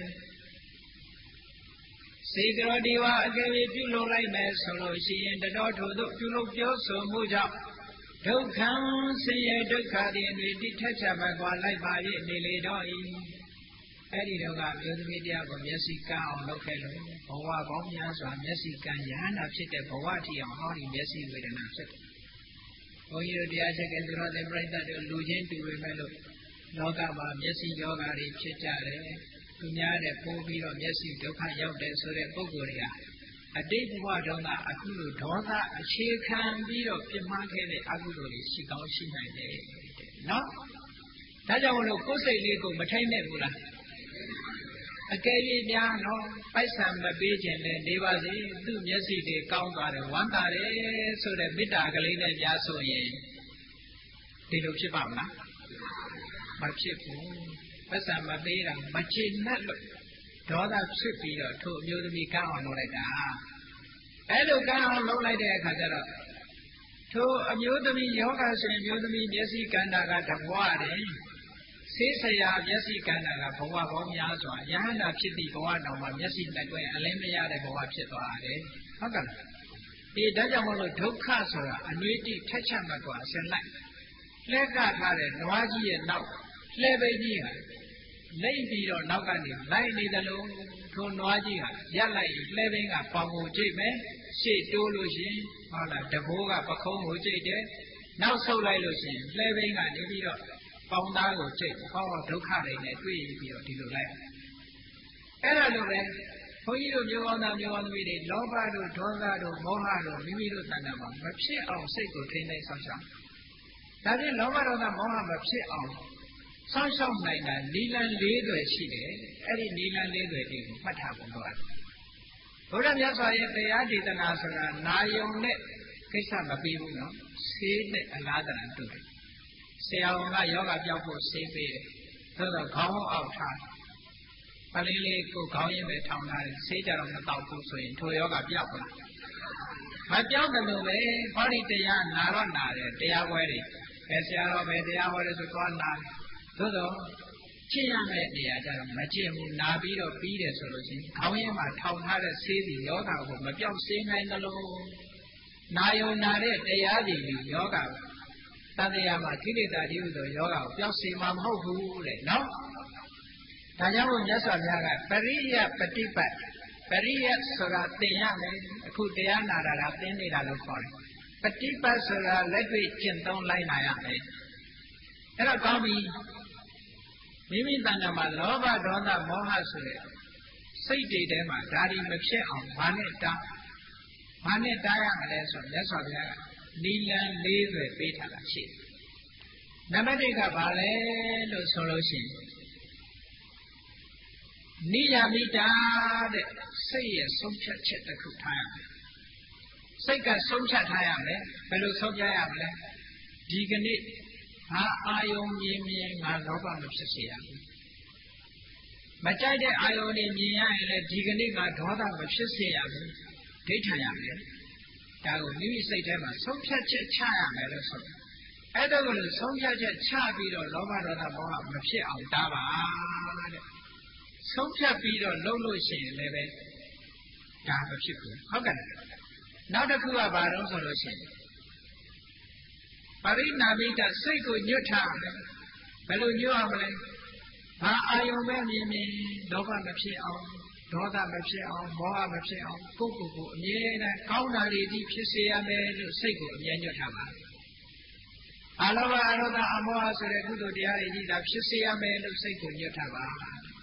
စေကရောဒီဝါအကယ်၍ပြုလုပ်လိုက်မယ်ဆိုလို့ရှိရင်တတော်ထို့သို့ပြုလုပ်ပြောဆိုမှုကြောင့်ဒုက္ခံဆင်းရဲဒုက္ခတွေတိထက်ချပါကွာလိုက်ပါ၍နေလေတော့၏အဲ့ဒီတော့ကမျိုးသမီးတရားကိုမျက်စိကန်းအောင်လုပ်ခဲ့လို့ဘဝပေါင်းများစွာမျက်စိကန်းရဟန္တာဖြစ်တဲ့ဘဝထီအောင်ဟောဒီမျက်စိဝေဒနာဖြစ်တယ်ဘုန်းကြီးတို့တရားချက်ကသူတော်တဲ့ပြိဿတို့လူချင်းတူပေမဲ့လို့လောကမှာမျက်စိယောဂါတွေဖြစ်ကြတယ်သူများတဲ့ပိုးပြီးတော့မျက်စိဒုက္ခရောက်တယ်ဆိုတဲ့ပုဂ္ဂိုလ်တွေဟာအတိတ်ဘဝတုန်းကအခုလိုဒေါသအခြေခံပြီးတော့ပြင်းမှားခဲ့တဲ့အကုသိုလ်တွေရှိကောင်းရှိနိုင်တယ်နော်ဒါကြောင့်မလို့ကိုယ်စိတ်လေးကိုမထိမ့်နဲ့ဘူးလားအကယ်၍များနော်ပိုက်ဆံမပေးခြင်းနဲ့နေပါစေသူ့မျက်စိတွေကောင်းသွားတယ်ဝမ်းသာတယ်ဆိုတဲ့မေတ္တာကလေးနဲ့ကြားဆိုရင်ဒီလိုဖြစ်ပါမလားမဖြစ်ဘူးပတ်စံမပေးတာမချေနဲ့လို့ဒေါသဖြစ်ပြီးတော့ထို့အမျိုးသမီးကန်းအောင်လုပ်လိုက်တာအဲ့လိုကန်းအောင်လုပ်လိုက်တဲ့အခါကျတော့ထို့အမျိုးသမီးယောဂဆိုရင်မျိုးသမီးမျက်စိကန္တာကတဘွားတယ်ဆေးဆရာမျက်စိကန္တာကဘဝပေါင်းများစွာယဟန္တာဖြစ်သည့်ဘဝတောင်မှမျက်စိနဲ့တွေ့အလင်းမရတဲ့ဘဝဖြစ်သွားတယ်ဟုတ်ကဲ့ဒီဒါကြောင့်မလို့ဒုက္ခဆိုတာအနွေးတိထက်ချက်မကွာဆင်လိုက်လှဲကထားတဲ့နွားကြီးရဲ့နောက်လှဲပိတ်ကြီးဟာလိမ့်ပြီးတော့နောက်ကနေလိုက်နေတယ်လို့ထိုနွားကြီးဟာရက်လိုက်လှဲပိန်းကပေါင်ကိုကြိတ်မယ်ရှေ့တိုးလို့ရှိရင်ဟုတ်လားတဘိုးကပခုံးကိုကြိတ်တယ်နောက်ဆုတ်လိုက်လို့ရှိရင်လှဲပိန်းကနေပြီးတော့ပေါင်သားကိုကြိတ်ဟောဒုက္ခတွေနဲ့တွေ့ပြီးတော့ဒီလိုလိုက်အဲ့ဒါလိုပဲဘုန်းကြီးတို့မျိုးကောင်းသားမျိုးကောင်းသမီးတွေလောဘတို့ဒေါသတို့မောဟတို့မိမိတို့တဏ္ဍာမှာမဖြစ်အောင်စိတ်ကိုထိန်းသိမ်းဆောင်ရှောက်ဒါဖြင့်လောဘဒေါသမောဟမဖြစ်အောင်ဆောင်ရှောက်နိုင်တာနိလန်၄တွေရှိတယ်အဲ့ဒီနိလန်၄တွေတွေကိုမှတ်ထားဖို့လိုတယ်ဘုရားမြတ်စွာရဲ့တရားဒေသနာဆိုတာနာယုံနဲ့ကိစ္စမပြီးဘူးနော်ဆေးနဲ့အလားတန်တူတယ်ဆရာဝန်ကယောဂပြောက်ဖို့ဆေးပေးတယ်သို့တော့ခေါင်းအောက်ထားပလင်းလေးကိုခေါင်းရင်းပဲထောင်ထားတယ်ဆေးကြတော့မတောက်ဘူးဆိုရင်ထိုယောဂပြောက်လာမပြောက်တယ်လို့ပဲဟောဒီတရားနာတော့နာတယ်တရားပွဲတွေပဲဆရာတော်ပဲတရားဟောတယ်ဆိုတော့နာတယ်သို့တော့ကျင့်ရမယ့်နေရာကျတော့မကျင့်ဘူးနာပြီးတော့ပြီးတယ်ဆိုလို့ရှိရင်ခေါင်းရင်းမှာထောင်ထားတဲ့ဆေးစီယောဂကိုမပြောက်စေနိုင်တယ်လို့နာယုံနာတဲ့တရားကြီးယောဂတန်တရားမှာကိလေသာတိဟုသောယောဂကိုပျောက်စေမှာမဟုတ်ဘူးတဲ့နော်ဒါကြောင့်မို့မြတ်စွာဘုရားကပရိယပฏิပတ်ပရိယဆိုတာသင်ရမယ်အခုတရားနာတာကသင်နေတာလို့ခေါ်တယ်ပฏิပတ်ဆိုတာလက်တွေ့ကျင့်သုံးလိုက်နာရမယ်အဲ့တော့ကောင်းပြီမိမိတဏ္ဍာမှာလောဘဒေါသမောဟဆိုတဲ့စိတ်တွေထဲမှာဒါတွေမဖြစ်အောင်ဘာနဲ့တားရမလဲဆိုမြတ်စွာဘုရားကနိလန်၄တွေပေးထားတာရှိတယ်နံပါတ်1ကဘာလဲလို့ဆိုလို့ရှိရင်နိယာမိတာတဲ့စိတ်ရဲ့ဆုံးဖြတ်ချက်တစ်ခုထားရမယ်စိတ်ကဆုံးဖြတ်ထားရမယ်ဘယ်လိုဆုံးဖြတ်ရမလဲဒီကနေ့ငါအာယုံမြင်ငါလောဘမဖြစ်စေရဘူးမကြိုက်တဲ့အာယုံတွေမြင်ရရင်လည်းဒီကနေ့ငါဒေါသမဖြစ်စေရဘူးဒိဋ္ဌာရမယ်ဒါကိုမိမိစိတ်ထဲမှာဆုံးဖြတ်ချက်ချရမယ်လို့ဆိုတယ်အဲ့ဒါကိုဆုံးဖြတ်ချက်ချပြီးတော့လောဘဒေါသမောဟမဖြစ်အောင်တားပါတဲ့ဆုံးဖြတ်ပြီးတော့လုပ်လို့ရှိရင်လည်းပဲဒါမဖြစ်ဘူးဟုတ်ကဲ့နောက်တစ်ခုကဘာလို့ဆိုလို့ရှိရင်ပရိနာမိတစိတ်ကိုညွတ်ထားတယ်ဘယ်လိုညွတ်အောင်မလဲဘာအာယုံပဲမြင်လောဘမဖြစ်အောင်ဒေါသမဖြစ်အောင်မောဟမဖြစ်အောင်ကိုယ့်ကိုယ်အမြဲတမ်းကောင်းတာတွေဒီဖြစ်စေရမယ်လို့စိတ်ကိုအမြဲညွတ်ထားပါအလောဘအရောဓအမောဟဆိုတဲ့ကုသိုလ်တရားတွေဒီဒါဖြစ်စေရမယ်လို့စိတ်ကိုညွတ်ထားပါ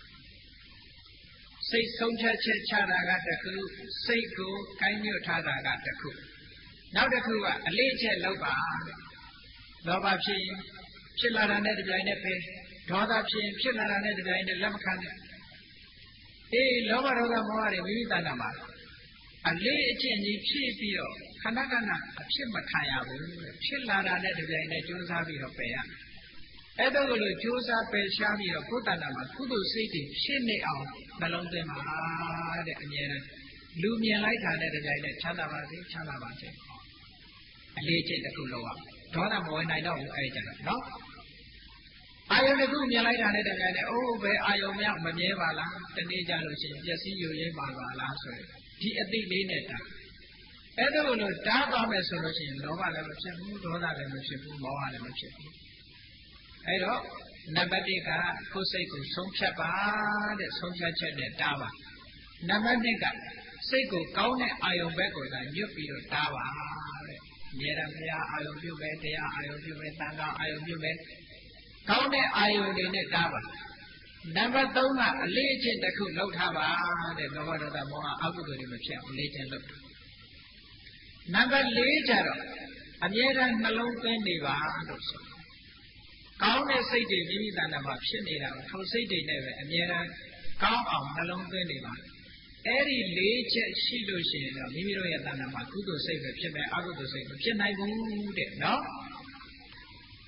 စိတ်ဆုံးဖြတ်ချက်ချတာကတစ်ခုစိတ်ကိုကိုင်းညွတ်ထားတာကတစ်ခုနောက်တစ်ခုကအလေးချက်လောက်ပါလောဘဖြစ်လာတာနဲ့တပြိုင်နက်ပဲဒေါသဖြစ်လာတာနဲ့တပြိုင်နက်လက်မခံနဲ့လောဘဒေါသမောဟတွေမိမိတဏ္ဍာမှာအလေးအကျင့်ကြီးဖြည့်ပြီးတော့ခဏခဏအဖြစ်မခံရဘူးဖြစ်လာတာနဲ့တပြိုင်နက်ကြိုးစားပြီးတော့ပယ်ရအဲ့ဒါကိုလို့ကြိုးစားပယ်ရှားပြီးတော့ကိုယ်တဏ္ဍာမှာကုသိုလ်စိတ်တွေဖြစ်နေအောင်နှလုံးသွင်းပါတဲ့အမြဲတမ်းလူမြင်လိုက်တာနဲ့တပြိုင်နက်ချမ်းသာပါစေအလေးကျင့်တစ်ခုလောက်အောင်ဒေါသမဝင်နိုင်တော့ဘူးအဲ့ကြတော့နော်အာယုန်တစ်ခုမြင်လိုက်တာနဲ့တပြိုင်နက်ဘယ်အာယုန်များမမြဲပါလားတနေ့ကြလို့ရှိရင်ပျက်စီးယိုယွင်းပါလားဆိုရင်ဒီအသိလေးနဲ့တာအဲ့ဒါကိုလို့တားသွားမယ်ဆိုလို့ရှိရင်လောဘလည်းမဖြစ်ဘူးဒေါသလည်းမဖြစ်ဘူးမောဟလည်းမဖြစ်ဘူးအဲ့တော့နံပါတ်1ကကိုယ်စိတ်ကိုဆုံးဖြတ်ပါတဲ့ဆုံးဖြတ်ချက်နဲ့တားပါနံပါတ်2ကစိတ်ကိုကောင်းတဲ့အာယုန်ဘက်ကိုသာညွတ်ပြီးတော့တားပါတဲ့မြေရမယာအာယုန်ပြုမယ်တရားအာယုန်ပြုမယ်တန်ခါအာယုန်ပြုမယ်ကောင်းတဲ့အာယုန်တွေနဲ့တားပါနံပါတ်3ကအလေးအကျင့်တစ်ခုလုပ်ထားပါတဲ့လောဘဒေါသမောဟအကုသိုလ်တွေမဖြစ်အောင်လေးကျင့်လုပ်တာနံပါတ်4ကျတော့အမြဲတမ်းနှလုံးသွင်းနေပါလို့ဆိုကောင်းတဲ့စိတ်တွေမိမိတဏ္ဍာမှာဖြစ်နေတာကိုထိုစိတ်တွေနဲ့ပဲအမြဲတမ်းကောင်းအောင်နှလုံးသွင်းနေပါအဲ့ဒီ4ချက်ရှိလို့ရှိရင်တော့မိမိတို့ရဲ့တဏ္ဍာမှာကုသိုလ်စိတ်ပဲဖြစ်မယ်အကုသိုလ်စိတ်မဖြစ်နိုင်ဘူးတဲ့နော်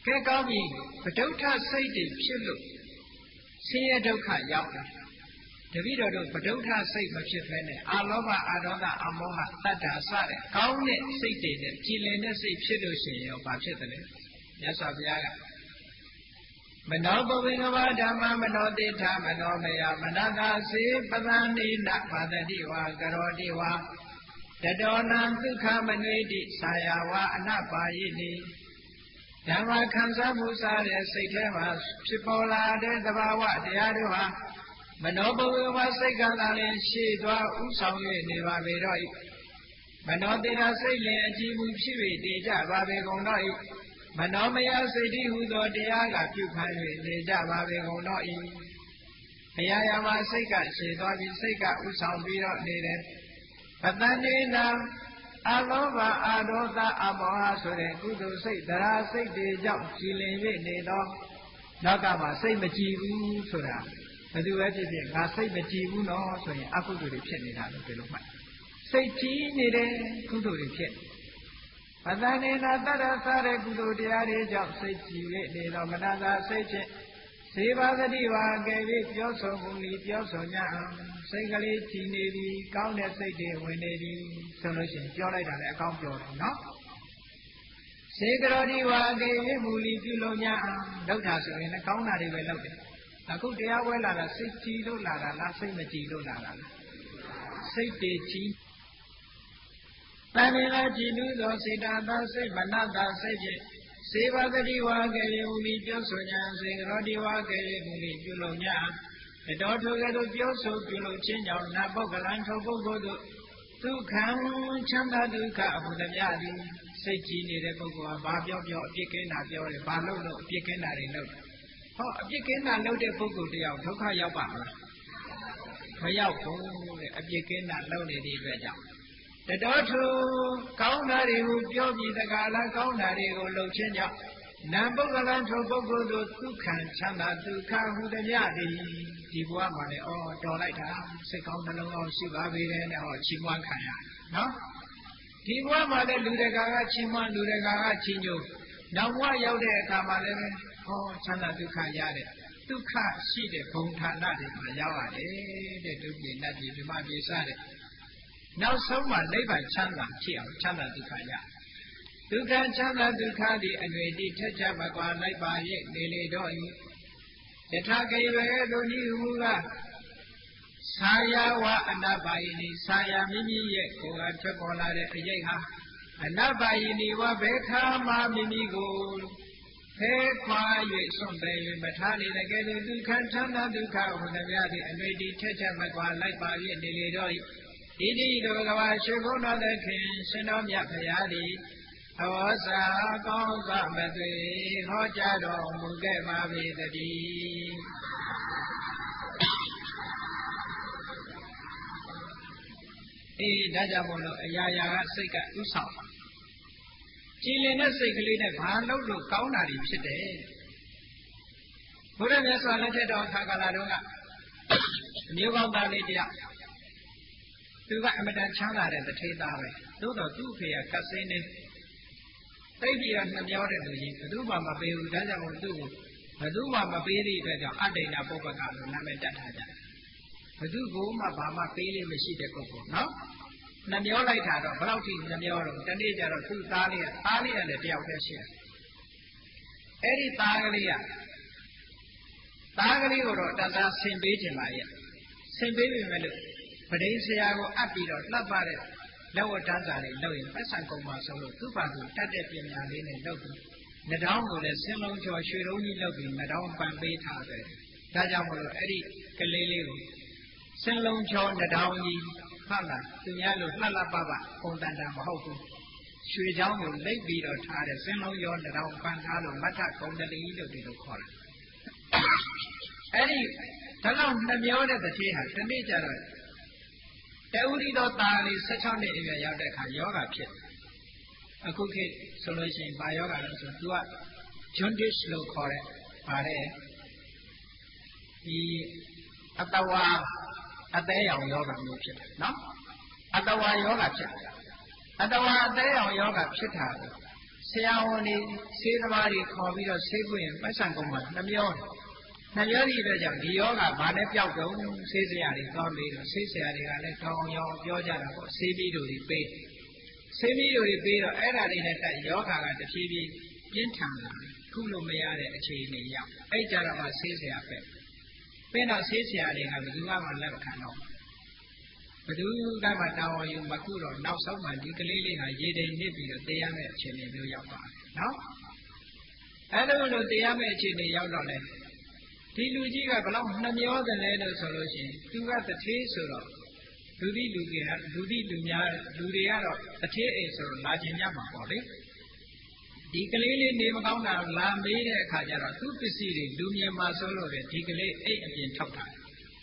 ကဲကောင်းပြီပဋုဋ္ဌစိတ်တွေဖြစ်လို့ဆင်းရဲဒုက္ခရောက်တယ်တပည့်တော်တို့ပဋုဋ္ဌစိတ်မဖြစ်ဘဲနဲ့အာလောဘအာဒေါသအမောဟတတ္တာစတဲ့ကောင်းတဲ့စိတ်တွေနဲ့ကြည်လင်တဲ့စိတ်ဖြစ်လို့ရှိရင်ရောဘာဖြစ်တယ်လဲမြတ်စွာဘုရားကမနောပဝေကဝဓမ္မမနောတိဋ္ဌမနောမယမနတာစေပသန္တိနဘာတတိဝါကရောတိဝါတတောနံဒုက္ခမနွေတိသာယဝအနပါယိတိဓမ္မခံစားမှုစားတဲ့စိတ်ထဲမှာဖြစ်ပေါ်လာတဲ့သဘာဝတရားတို့ဟာမနောပဝေဝစိတ်ကသာလျှင်ရှေ့သွားဥဆောင်၍နေပါပေတော့၏မနောတိတာစိတ်လျင်အကြည်မှုဖြစ်၍တည်ကြပါပေကုန်တော့၏မနောမယစိတ်တိဟုသောတရားကပြုခံ၍နေကြပါပေကုန်တော့၏ဘုရားရမှာစိတ်ကရှေ့သွားပြီးစိတ်ကဥဆောင်ပြီးတော့နေတယ်ပတ္တနေနာအလောဘအာဒေါသအမောဟဆိုတဲ့ကုသိုလ်စိတ်တရားစိတ်တွေကြောင့်ကြည်လင်၍နေတော့နောက်ကမှစိတ်မကြည်ဘူးဆိုတာဘယ်သူပဲဖြစ်ဖြစ်ငါစိတ်မကြည်ဘူးနော်ဆိုရင်အကုသိုလ်တွေဖြစ်နေတာလို့ပြောလို့မှတ်စိတ်ကြည်နေတဲ့ကုသိုလ်တွေဖြစ်ပတ္တနေနာတတ္တသတဲ့ကုသိုလ်တရားတွေကြောင့်စိတ်ကြည်၍နေတော့မနာသာစိတ်ဖြင့်စေပါသတိဝါကဲ၍ပြောဆိုမှုလီပြောဆို냐စိတ်ကလေးကြည်နေပြီကောင်းတဲ့စိတ်တွေဝင်နေပြီဆိုလို့ရှိရင်ပြောလိုက်တာလည်းအကောင်းပြောတယ်နော်စေကရောဒီဝါကဲ၍မူလီပြုလို့냐လောက်တာဆိုရင်လည်းကောင်းတာတွေပဲလောက်တယ်အခုတရားဝဲလာတာစိတ်ကြည်လို့လာတာလားစိတ်မကြည်လို့လာတာလားစိတ်တွေကြည်တဏှာကြည်လူသောစေတသာစိတ်မနတာစိတ်ဖြင့်စေဝသတိဝါကဲ၍မူလီပြောဆို냐စေကရောဒီဝါကဲ၍မူလီပြုလို့냐တတော်ထိုကဲ့သို့ပြောဆိုပြုလို့ခြင်းကြောင့်နတ်ပုဂ္ဂလံထိုပုဂ္ဂိုလ်တို့ဒုက္ခံချမ်းသာဒုက္ခအမှုသမျှသည်စိတ်ကြည်နေတဲ့ပုဂ္ဂိုလ်ဟာဘာပြောပြောအပြစ်ကင်းတာပြောတယ်ဘာလို့လို့အပြစ်ကင်းတာတွေလုပ်တယ်ဟောအပြစ်ကင်းတာလုပ်တဲ့ပုဂ္ဂိုလ်တယောက်ဒုက္ခရောက်ပါမလားမရောက်ဘူးတဲ့အပြစ်ကင်းတာလုပ်နေတဲ့အတွက်ကြောင့်တတော်ထိုကောင်းတာတွေကိုပြောပြီးတကားလားကောင်းတာတွေကိုလုပ်ခြင်းကြောင့်နံပုဂ္ဂလံထိုပုဂ္ဂိုလ်တို့ဒုက္ခံချမ်းသာဒုက္ခဟုသမျှသည်ဒီဘဝမှာလည်းတော်လိုက်တာစိတ်ကောင်းနှလုံးကောင်းရှိပါပေတယ်နဲ့ချီးမွမ်းခံရနော်ဒီဘဝမှာလည်းလူတကာကချီးမွမ်းလူတကာကချီးညိုနောက်ဘဝရောက်တဲ့အခါမှာလည်းချမ်းသာဒုက္ခရတဲ့ဒုက္ခရှိတဲ့ဘုံဌာနတွေမှာရောက်ရတယ်တဲ့ဒုက္ခနတ်ပြည်ဓမ္မပြည်စတဲ့နောက်ဆုံးမှာနိဗ္ဗာန်ချမ်းသာဖြစ်အောင်ချမ်းသာဒုက္ခရဒုက္ခချမ်းသာဒုက္ခသည်အတွေ့အထိထက်ကြမကွာလိုက်ပါရဲ့နေလေတော့၏ယထာကေဝေတို့ဤဟူကသာယဝအနပါယိနိသာယမိမိရဲ့ကိုယ်ကထွက်ပေါ်လာတဲ့အရေးဟာအနပါယိနိဝဘေခာမမိမိကိုဖဲခွာ၍စွန့်ပယ်၍မထားနေတဲ့ကဲ့သို့ဒုက္ခချမ်းသာဒုက္ခဟူသမျှသည်အတွေ့အထိထက်ကြမကွာလိုက်ပါရဲ့နေလေတော့၏ဣတိတောကဘာရှိဘုရားသခင်ရှင်တော်မြတ်ဖရာသည်ဟောစာကောင်းစွာမသွေဟောကြားတော်မူခဲ့ပါပေတည်းဒါကြောင့်မို့လို့အရာရာကစိတ်ကဥဆောင်ကြည်လင်တဲ့စိတ်ကလေးနဲ့ဘာလို့လို့ကောင်းတာတွေဖြစ်တယ်ဘုရားမြတ်စွာလက်ထက်တော်ခါကာလတုန်းကအမျိုးကောင်းသားလေးတယောက်သူကအမတန်ချမ်းသာတဲ့တထေးသားပဲသို့တော်သူ့အဖေကကတ်စင်းနေသိပြီးတော့နှမျောတဲ့လူကြီးဘယ်သူမှမပေးဘူးဒါကြောင့်မို့သူ့ကိုဘယ်သူမှမပေးသည့်အတွက်ကြောင့်အတ္တိဏပုပ္ပကလို့နာမည်တက်ထားကြတယ်ဘယ်သူကိုမှဘာမှပေးလို့မရှိတဲ့ပုဂ္ဂိုလ်နော်နှမျောလိုက်တာတော့ဘယ်လောက်ထိနှမျောတော့တနေ့ကျတော့သူ့သားလေးကလည်းတယောက်တည်းရှိတယ်အဲ့ဒီသားကလေးကိုတော့တသားဆင်ပေးခြင်းပါရဲ့ဆင်ပေးပြီမဲ့လို့ပဒိဆရာကိုအပ်ပြီးတော့လှပ်ပါတဲ့လက်ဝတ်တန်းစာလေးလုပ်ရင်ပတ်စံကုန်ပါဆိုလို့သူ့ဘာသူတတ်တဲ့ပညာလေးနဲ့လုပ်ပြီးနှတောင်းကိုလည်းဆင်းလုံးကျော်ရွှေလုံးကြီးလုပ်ပြီးနှတောင်းပန်ပေးထားတယ်ဒါကြောင့်မလို့အဲ့ဒီကလေးလေးကိုဆင်းလုံးကျော်နှတောင်းကြီးဟုတ်လားသူများလို့လှလှပပပုံတန်တာမဟုတ်ဘူးရွှေချောင်းကိုလိပ်ပြီးတော့ထားတယ်ဆင်းလုံးကျော်နှတောင်းပန်ထားလို့မထကုံတလီလို့ဒီလိုခေါ်တယ်အဲ့ဒီဒါလောက်နှမျောတဲ့တတိဟာဒီနေ့ကျတော့တဥရိသောသားလေး16နှစ်အရွယ်ရောက်တဲ့အခါယောဂဖြစ်အခုခေတ်ဆိုလို့ရှိရင်ဘာယောဂလဲဆိုသူက jaundice လို့ခေါ်တဲ့ပါတယ်ဒီအတဝါအသေးရောင်ယောဂမျိုးဖြစ်တယ်နော်အတဝါယောဂဖြစ်တယ်အတဝါအသေးရောင်ယောဂဖြစ်တာကိုဆရာဝန်တွေဆေးသမားတွေခေါ်ပြီးတော့ဆေးပွင့်ပတ်စံကုန်မှာနှမျောဒီအတွက်ကြောင့်ဒီယောဂဘာနဲ့ပျောက်တော့ဆေးဆရာတွေကောင်းပြီးတော့ဆေးဆရာတွေကလည်းတောင်းရောင်ပြောကြတာပေါ့ဆေးပြီးတို့တွေပေးဆေးပြီးတို့တွေပေးတော့အဲ့ဒါတွေနဲ့တက်ယောဂကတဖြည်းဖြည်းပြင်းထန်လာခုလို့မရတဲ့အခြေအနေရောက်အဲ့ကြတော့မှဆေးဆရာပဲပြီးတော့ဆေးဆရာတွေကဘယ်သူမှလက်မခံတော့ဘယ်သူကမှတောင်းယူမခုတော့နောက်ဆုံးမှဒီကလေးလေးဟာရေတိမ်နစ်ပြီးတော့တေးရမယ့်အခြေအနေမျိုးရောက်ပါတယ်နော်အဲ့လိုတေးရမယ့်အခြေအနေရောက်တော့လေဒီလူကြီးကဘလောက်နှမျောတယ်လဲလို့ဆိုလို့ရှိရင်သူကတထေးဆိုတော့လူတွေကတော့တထေးအိမ်ဆိုတော့လာခြင်းညမှာပေါ့လေဒီကလေးလေးနေမကောင်းတာလာမေးတဲ့အခါကျတော့သူ့ပစ္စည်းတွေလူမြင်မှာဆိုလို့ပဲဒီကလေးအိတ်အပြင်ထောက်တာ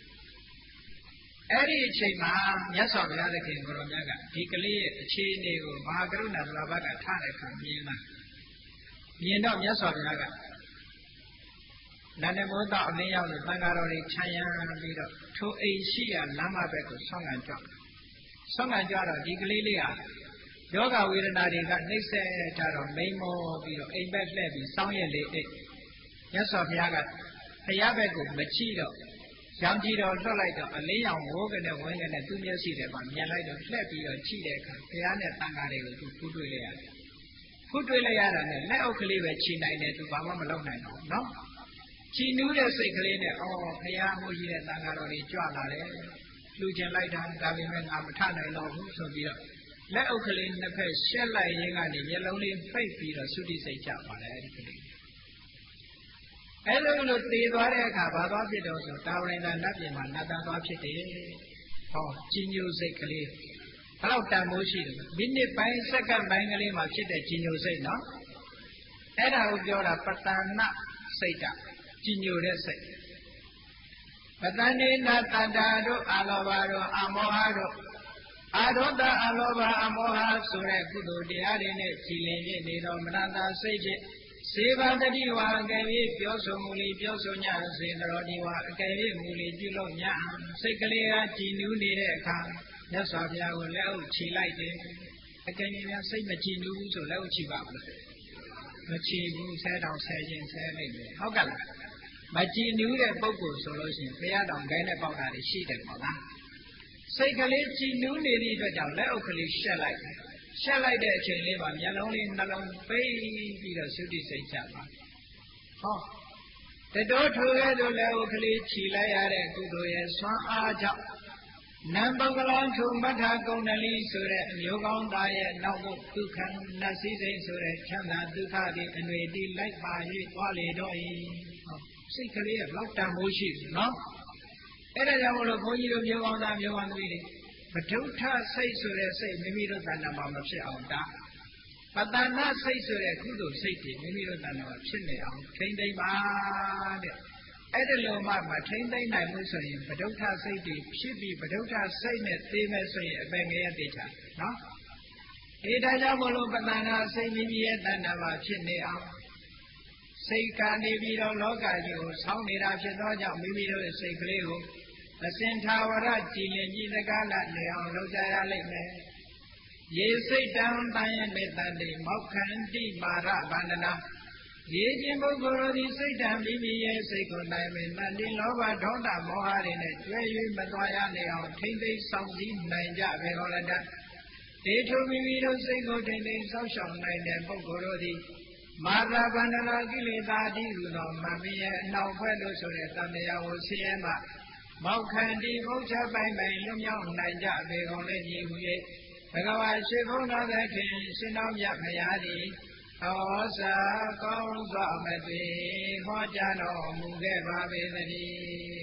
အဲ့ဒီအချိန်မှာမြတ်စွာဘုရားသခင်ကိုရောမြတ်ကဒီကလေးရဲ့အခြေအနေကိုမဟာကရုဏာဘုရားဘကထားတဲ့အခါမြင်တော့မြတ်စွာဘုရားကနန္ဒမောတအလင်းရောက်လို့သံဃာတော်တွေခြံရံပြီးတော့ထိုအိမ်ရှိရာလမ်းမဘက်ကိုဆောင်းကန်ကြွတော့ဒီကလေးလေးဟာယောဂဝေဒနာတွေကနှိမ့်ဆက်ကြတော့မိန်မောပြီးတော့အိမ်ဘက်လှည့်ပြီးစောင်းရက်လေးအိတ်မြတ်စွာဘုရားကဘုရားဘက်ကိုမကြည့်တော့ရောင်ကြည်တော်လွတ်လိုက်တော့အလင်းရောင်ဝိုးကနေဝင်းကနေသူ့မျက်စိထဲမှာမြင်လိုက်တော့လှည့်ပြီးတော့ကြည့်တဲ့အခါဘုရားနဲ့သံဃာတွေကိုသူဖူးတွေ့လိုက်ရတယ်ဖူးတွေ့လိုက်ရတာနဲ့လက်အုပ်ကလေးပဲခြိနိုင်တယ်သူဘာမှမလုပ်နိုင်တော့နော်ခြိနူးတဲ့စိတ်ကလေးနဲ့အော်ဘုရားမိုးကြီးတဲ့သံဃာတော်တွေကြွလာတယ်လှူကျင်လိုက်တာဒါပေမဲ့ငါမထနိုင်တော့ဘူးဆိုပြီးတော့လက်အုပ်ကလေးနှစ်ဖက်ရှက်လိုက်ရင်းကနေမျက်လုံးလေးပိတ်ပြီးတော့သုတိစိတ်ကြပါတယ်အဲ့ဒီကလေးအဲ့လိုသေသွားတဲ့အခါဘာသွားဖြစ်တော့ဆိုတာဝရိန္ဒနတ်ပြည်မှာနတ်သားသွားဖြစ်တယ်ဟောကြီးညိုစိတ်ကလေးဘယ်တော့တန်မိုးရှိတယ်မိနစ်ပိုင်းစက္ကန့်ပိုင်းကလေးမှာဖြစ်တဲ့ကြီးညိုစိတ်နော်အဲ့ဒါကိုပြောတာပတ္တနာစိတ်ကကြီးညိုတဲ့စိတ်ပတ္တနေနာတတ္တာတို့အာလောဘတို့အမောဟတို့အာဒေါသအလောဘအမောဟဆိုတဲ့ကုသိုလ်တရားတွေနဲ့ကြည်လင်ဖြစ်နေတော့မနတာစိတ်ဖြင့်စေဘာတတိဝါအကယ်၍ပြောဆိုမူလီပြောဆိုညစေတော်ဒီဝါအကယ်၍မူလီပြုလို့ညစိတ်ကလေးကကြည်နူးနေတဲ့အခါမြတ်စွာဘုရားကိုလက်အုပ်ချီလိုက်တယ်အကယ်၍များစိတ်မကြည်နူးဘူးဆိုလက်အုပ်ချီပါမလားမချီဘူးဆဲတောင်ဆဲခြင်းဆဲလိုက်တယ်ဟုတ်ကဲ့လားမကြည်နူးတဲ့ပုဂ္ဂိုလ်ဆိုလို့ရှိရင်ဘုရားတော်ဂိုင်းနဲ့ပေါက်တာတွေရှိတယ်ပေါ့လားစိတ်ကလေးကြည်နူးနေသည့်အတွက်ကြောင့်လက်အုပ်ကလေးရှက်လိုက်တဲ့အချိန်လေးမှာမျက်လုံးလေးနှလုံးပိတ်ပြီးတော့သုတိစိတ်ချပါဟောတတော်ထိုကဲ့သို့လက်အုပ်ကလေးခြိလိုက်ရတဲ့ကုသိုလ်ရဲ့ဆွမ်းအားကြောင့်နံပုဂ္ဂလံထုမထကုဏ္ဏလီဆိုတဲ့အမျိုးကောင်းသားရဲ့နောက်ဘုဒုက္ခနတ်စည်းစိမ်ဆိုတဲ့ချမ်းသာဒုက္ခတွေအနှွေတိလိုက်ပါ၍သွားလေတော့၏ဟောစိတ်ကလေးရဲ့လောက်တန်မိုးရှိတယ်နော်အဲ့ဒါကြောင့်မလို့ဘုန်းကြီးတို့မျိုးကောင်းသားမျိုးကောင်းသမီးတွေပဋုဋ္ဌစိတ်ဆိုတဲ့စိတ်မိမိတို့တဏ္ဍာမှာမဖြစ်အောင်ဒါပတ္တနာစိတ်ဆိုတဲ့ကုသိုလ်စိတ်တွေမိမိတို့တဏ္ဍာမှာဖြစ်နေအောင်ထိမ့်သိမ့်ပါတဲ့အဲ့ဒါလိုမှမထိမ့်သိမ့်နိုင်ဘူးဆိုရင်ပဋုဋ္ဌစိတ်တွေဖြစ်ပြီးပဋုဋ္ဌစိတ်နဲ့သိမဲ့ဆိုရင်အပေငရဲသိချာနော်ဒီဒါကြောင့်မလို့ပတ္တနာစိတ်မိမိရဲ့တဏ္ဍာမှာဖြစ်နေအောင်စိတ်ကနေပြီးတော့လောကကြီးကိုဆောင်းနေတာဖြစ်သောကြောင့်မိမိတို့ရဲ့စိတ်ကလေးကိုအစဉ်သာဝရကြည်လင်ကြည်စကားလာနေအောင်လုပ်ကြရလိမ့်မယ်ရေစိတ်တံတန်ရဲ့မေတ္တာတိမောက္ခန္တိမာရဗန္ဒနာရေခြင်းပုဂ္ဂိုလ်တို့သည်စိတ်တံမိမိရဲ့စိတ်ကိုနိုင်မယ်တန်တိလောဘဒေါသမောဟတွေနဲ့ကျွဲ၍မသွားရနေအောင်ထိမ့်သိမ်းဆောင်စည်းနိုင်ကြပေတော်လည်းတတေထုမိမိတို့စိတ်ကိုထိမ့်သိမ်းဆောက်ရှောက်နိုင်တဲ့ပုဂ္ဂိုလ်တို့သည်မာရဗန္ဒနာကိလေသာတိဟုသောမမရဲ့အနောက်ဘက်လို့ဆိုတဲ့တန်တရားကိုဆင်းရဲမှမောက္ခန္တိဘုရားပိုင်လွတ်မြောက်နိုင်ကြပေကုန်လည်းညီဟု၍ဘဂဝါရှိခိုးတော်သခင်ရှင်တော်မြတ်မယားသည်ဟောစာကောင်းစွာမသွေဟောကြားတော်မူခဲ့ပါပေသတည်း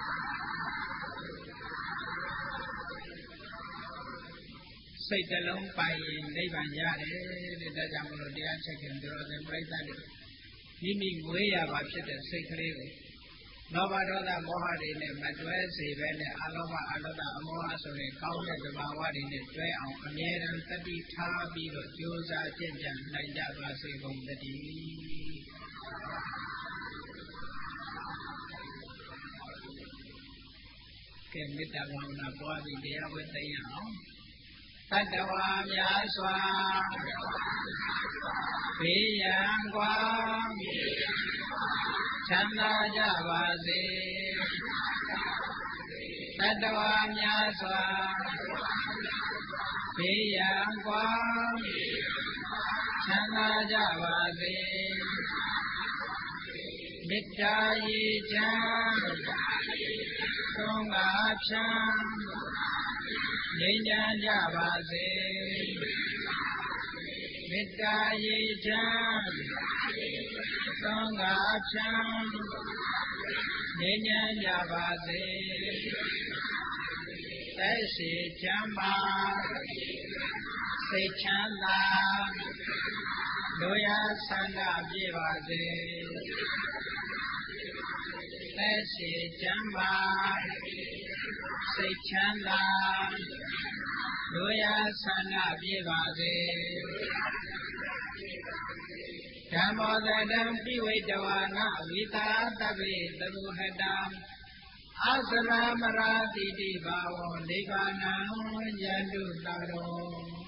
စိတ်တလုံးပိုင်ရင်နိဗ္ဗာန်ရတယ်တဲ့ဒါကြောင့်မလို့တရားချက်ခင်တော်တဲ့ပြိဿတွေမိမိငွေရပါဖြစ်တဲ့စိတ်ကလေးကိုလောဘဒေါသမောဟတွေနဲ့မတွဲစေပဲနဲ့အလောဘအလောဘအမောဟဆိုတဲ့ကောင်းတဲ့သဘာဝတွေနဲ့တွဲအောင်အမြဲတမ်းတတိထားပြီးတော့ကြိုးစားကြင်ကြံနိုင်ကြပါစေကုန်သတည်းကဲမေတ္တာဘာဝနာပွားပြီးတရားဝဲသိရအောင်တတ္တဝါများစွာဘေးရန်ကွာချမ်းသာကြပါစေတတ္တဝါများစွာဘေးရန်ကွာချမ်းသာကြပါစေမေတ္တာရေချမ်းသုံးပါးဖြံငြိမ်းချမ်းကြပါစေမေတ္တာရေချမ်းသုံးပါးဖြံငြိမ်းချမ်းကြပါစေသက်ရှိချမ်းသာစိတ်ချမ်းသာတို့ရဆန္ဒပြည့်ပါစေသက်ရှိချမ်းသာစိတ်ချမ်းသာတို့ရဆန္ဒပြည့်ပါစေဓမ္မောသတံပိဝိတဝါနဝိတာတဗ္ဗေသရုဟတံအစရမရာတိတိဘာဝောနိဗ္ဗာနံယတုတရော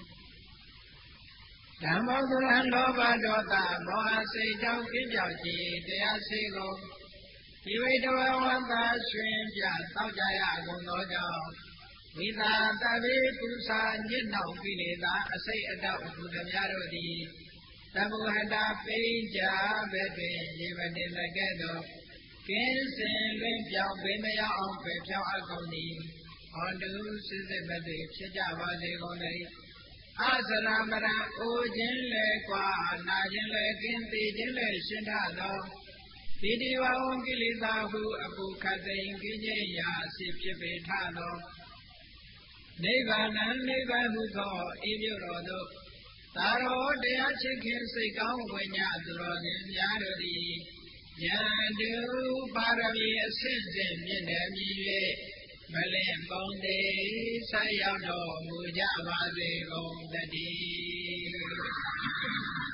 ဓမ္မောသရံလောဘဒေါသမောဟစိတ်ကြောင့်ပြပြောက်ခြင်းတရားစေကုန်ဒီဝိတဝဝတ္တရွှင်ပြတောက်ကြရကုန်သောကြောင့်ဝိတာတဗ္ဗေပုစာညစ်နှောက်ကိလေသာအစိတ်အတောက်သူတို့များတို့သည်သဗ္ဗဟတာပိဉ္ကြဘက်တွင်ရေမတင်တဲ့ကဲ့သို့ကင်းစင်လွင်ပြောင်းပေမရအောင်ပဲဖြောင်းအပ်ကုန်သည်ဟောတုစစ်စစ်မသိဖြစ်ကြပါစေကုန်လေအစရမရအိုခြင်းလဲကွာနာခြင်းလဲကင်းသေးခြင်းလဲရှင်းထသောဒီဒီဝဝံကိလေသာဟုအပုခတ်သိင်ကိဉ္စရာအစီဖြစ်ပေထသောနိဗ္ဗာန်နိဗ္ဗာန်ဟုသောဤမြို့တော်သို့သာရောတရားချစ်ခင်စိတ်ကောင်းဝိညာသူတော်ရှင်များတို့သည်ယံတုပါရမီအစစ်စစ်မြင့်တယ်မြည်၍မလင့်ပုံသေးဆက်ရောက်တော်မူကြပါစေကုန်တည်း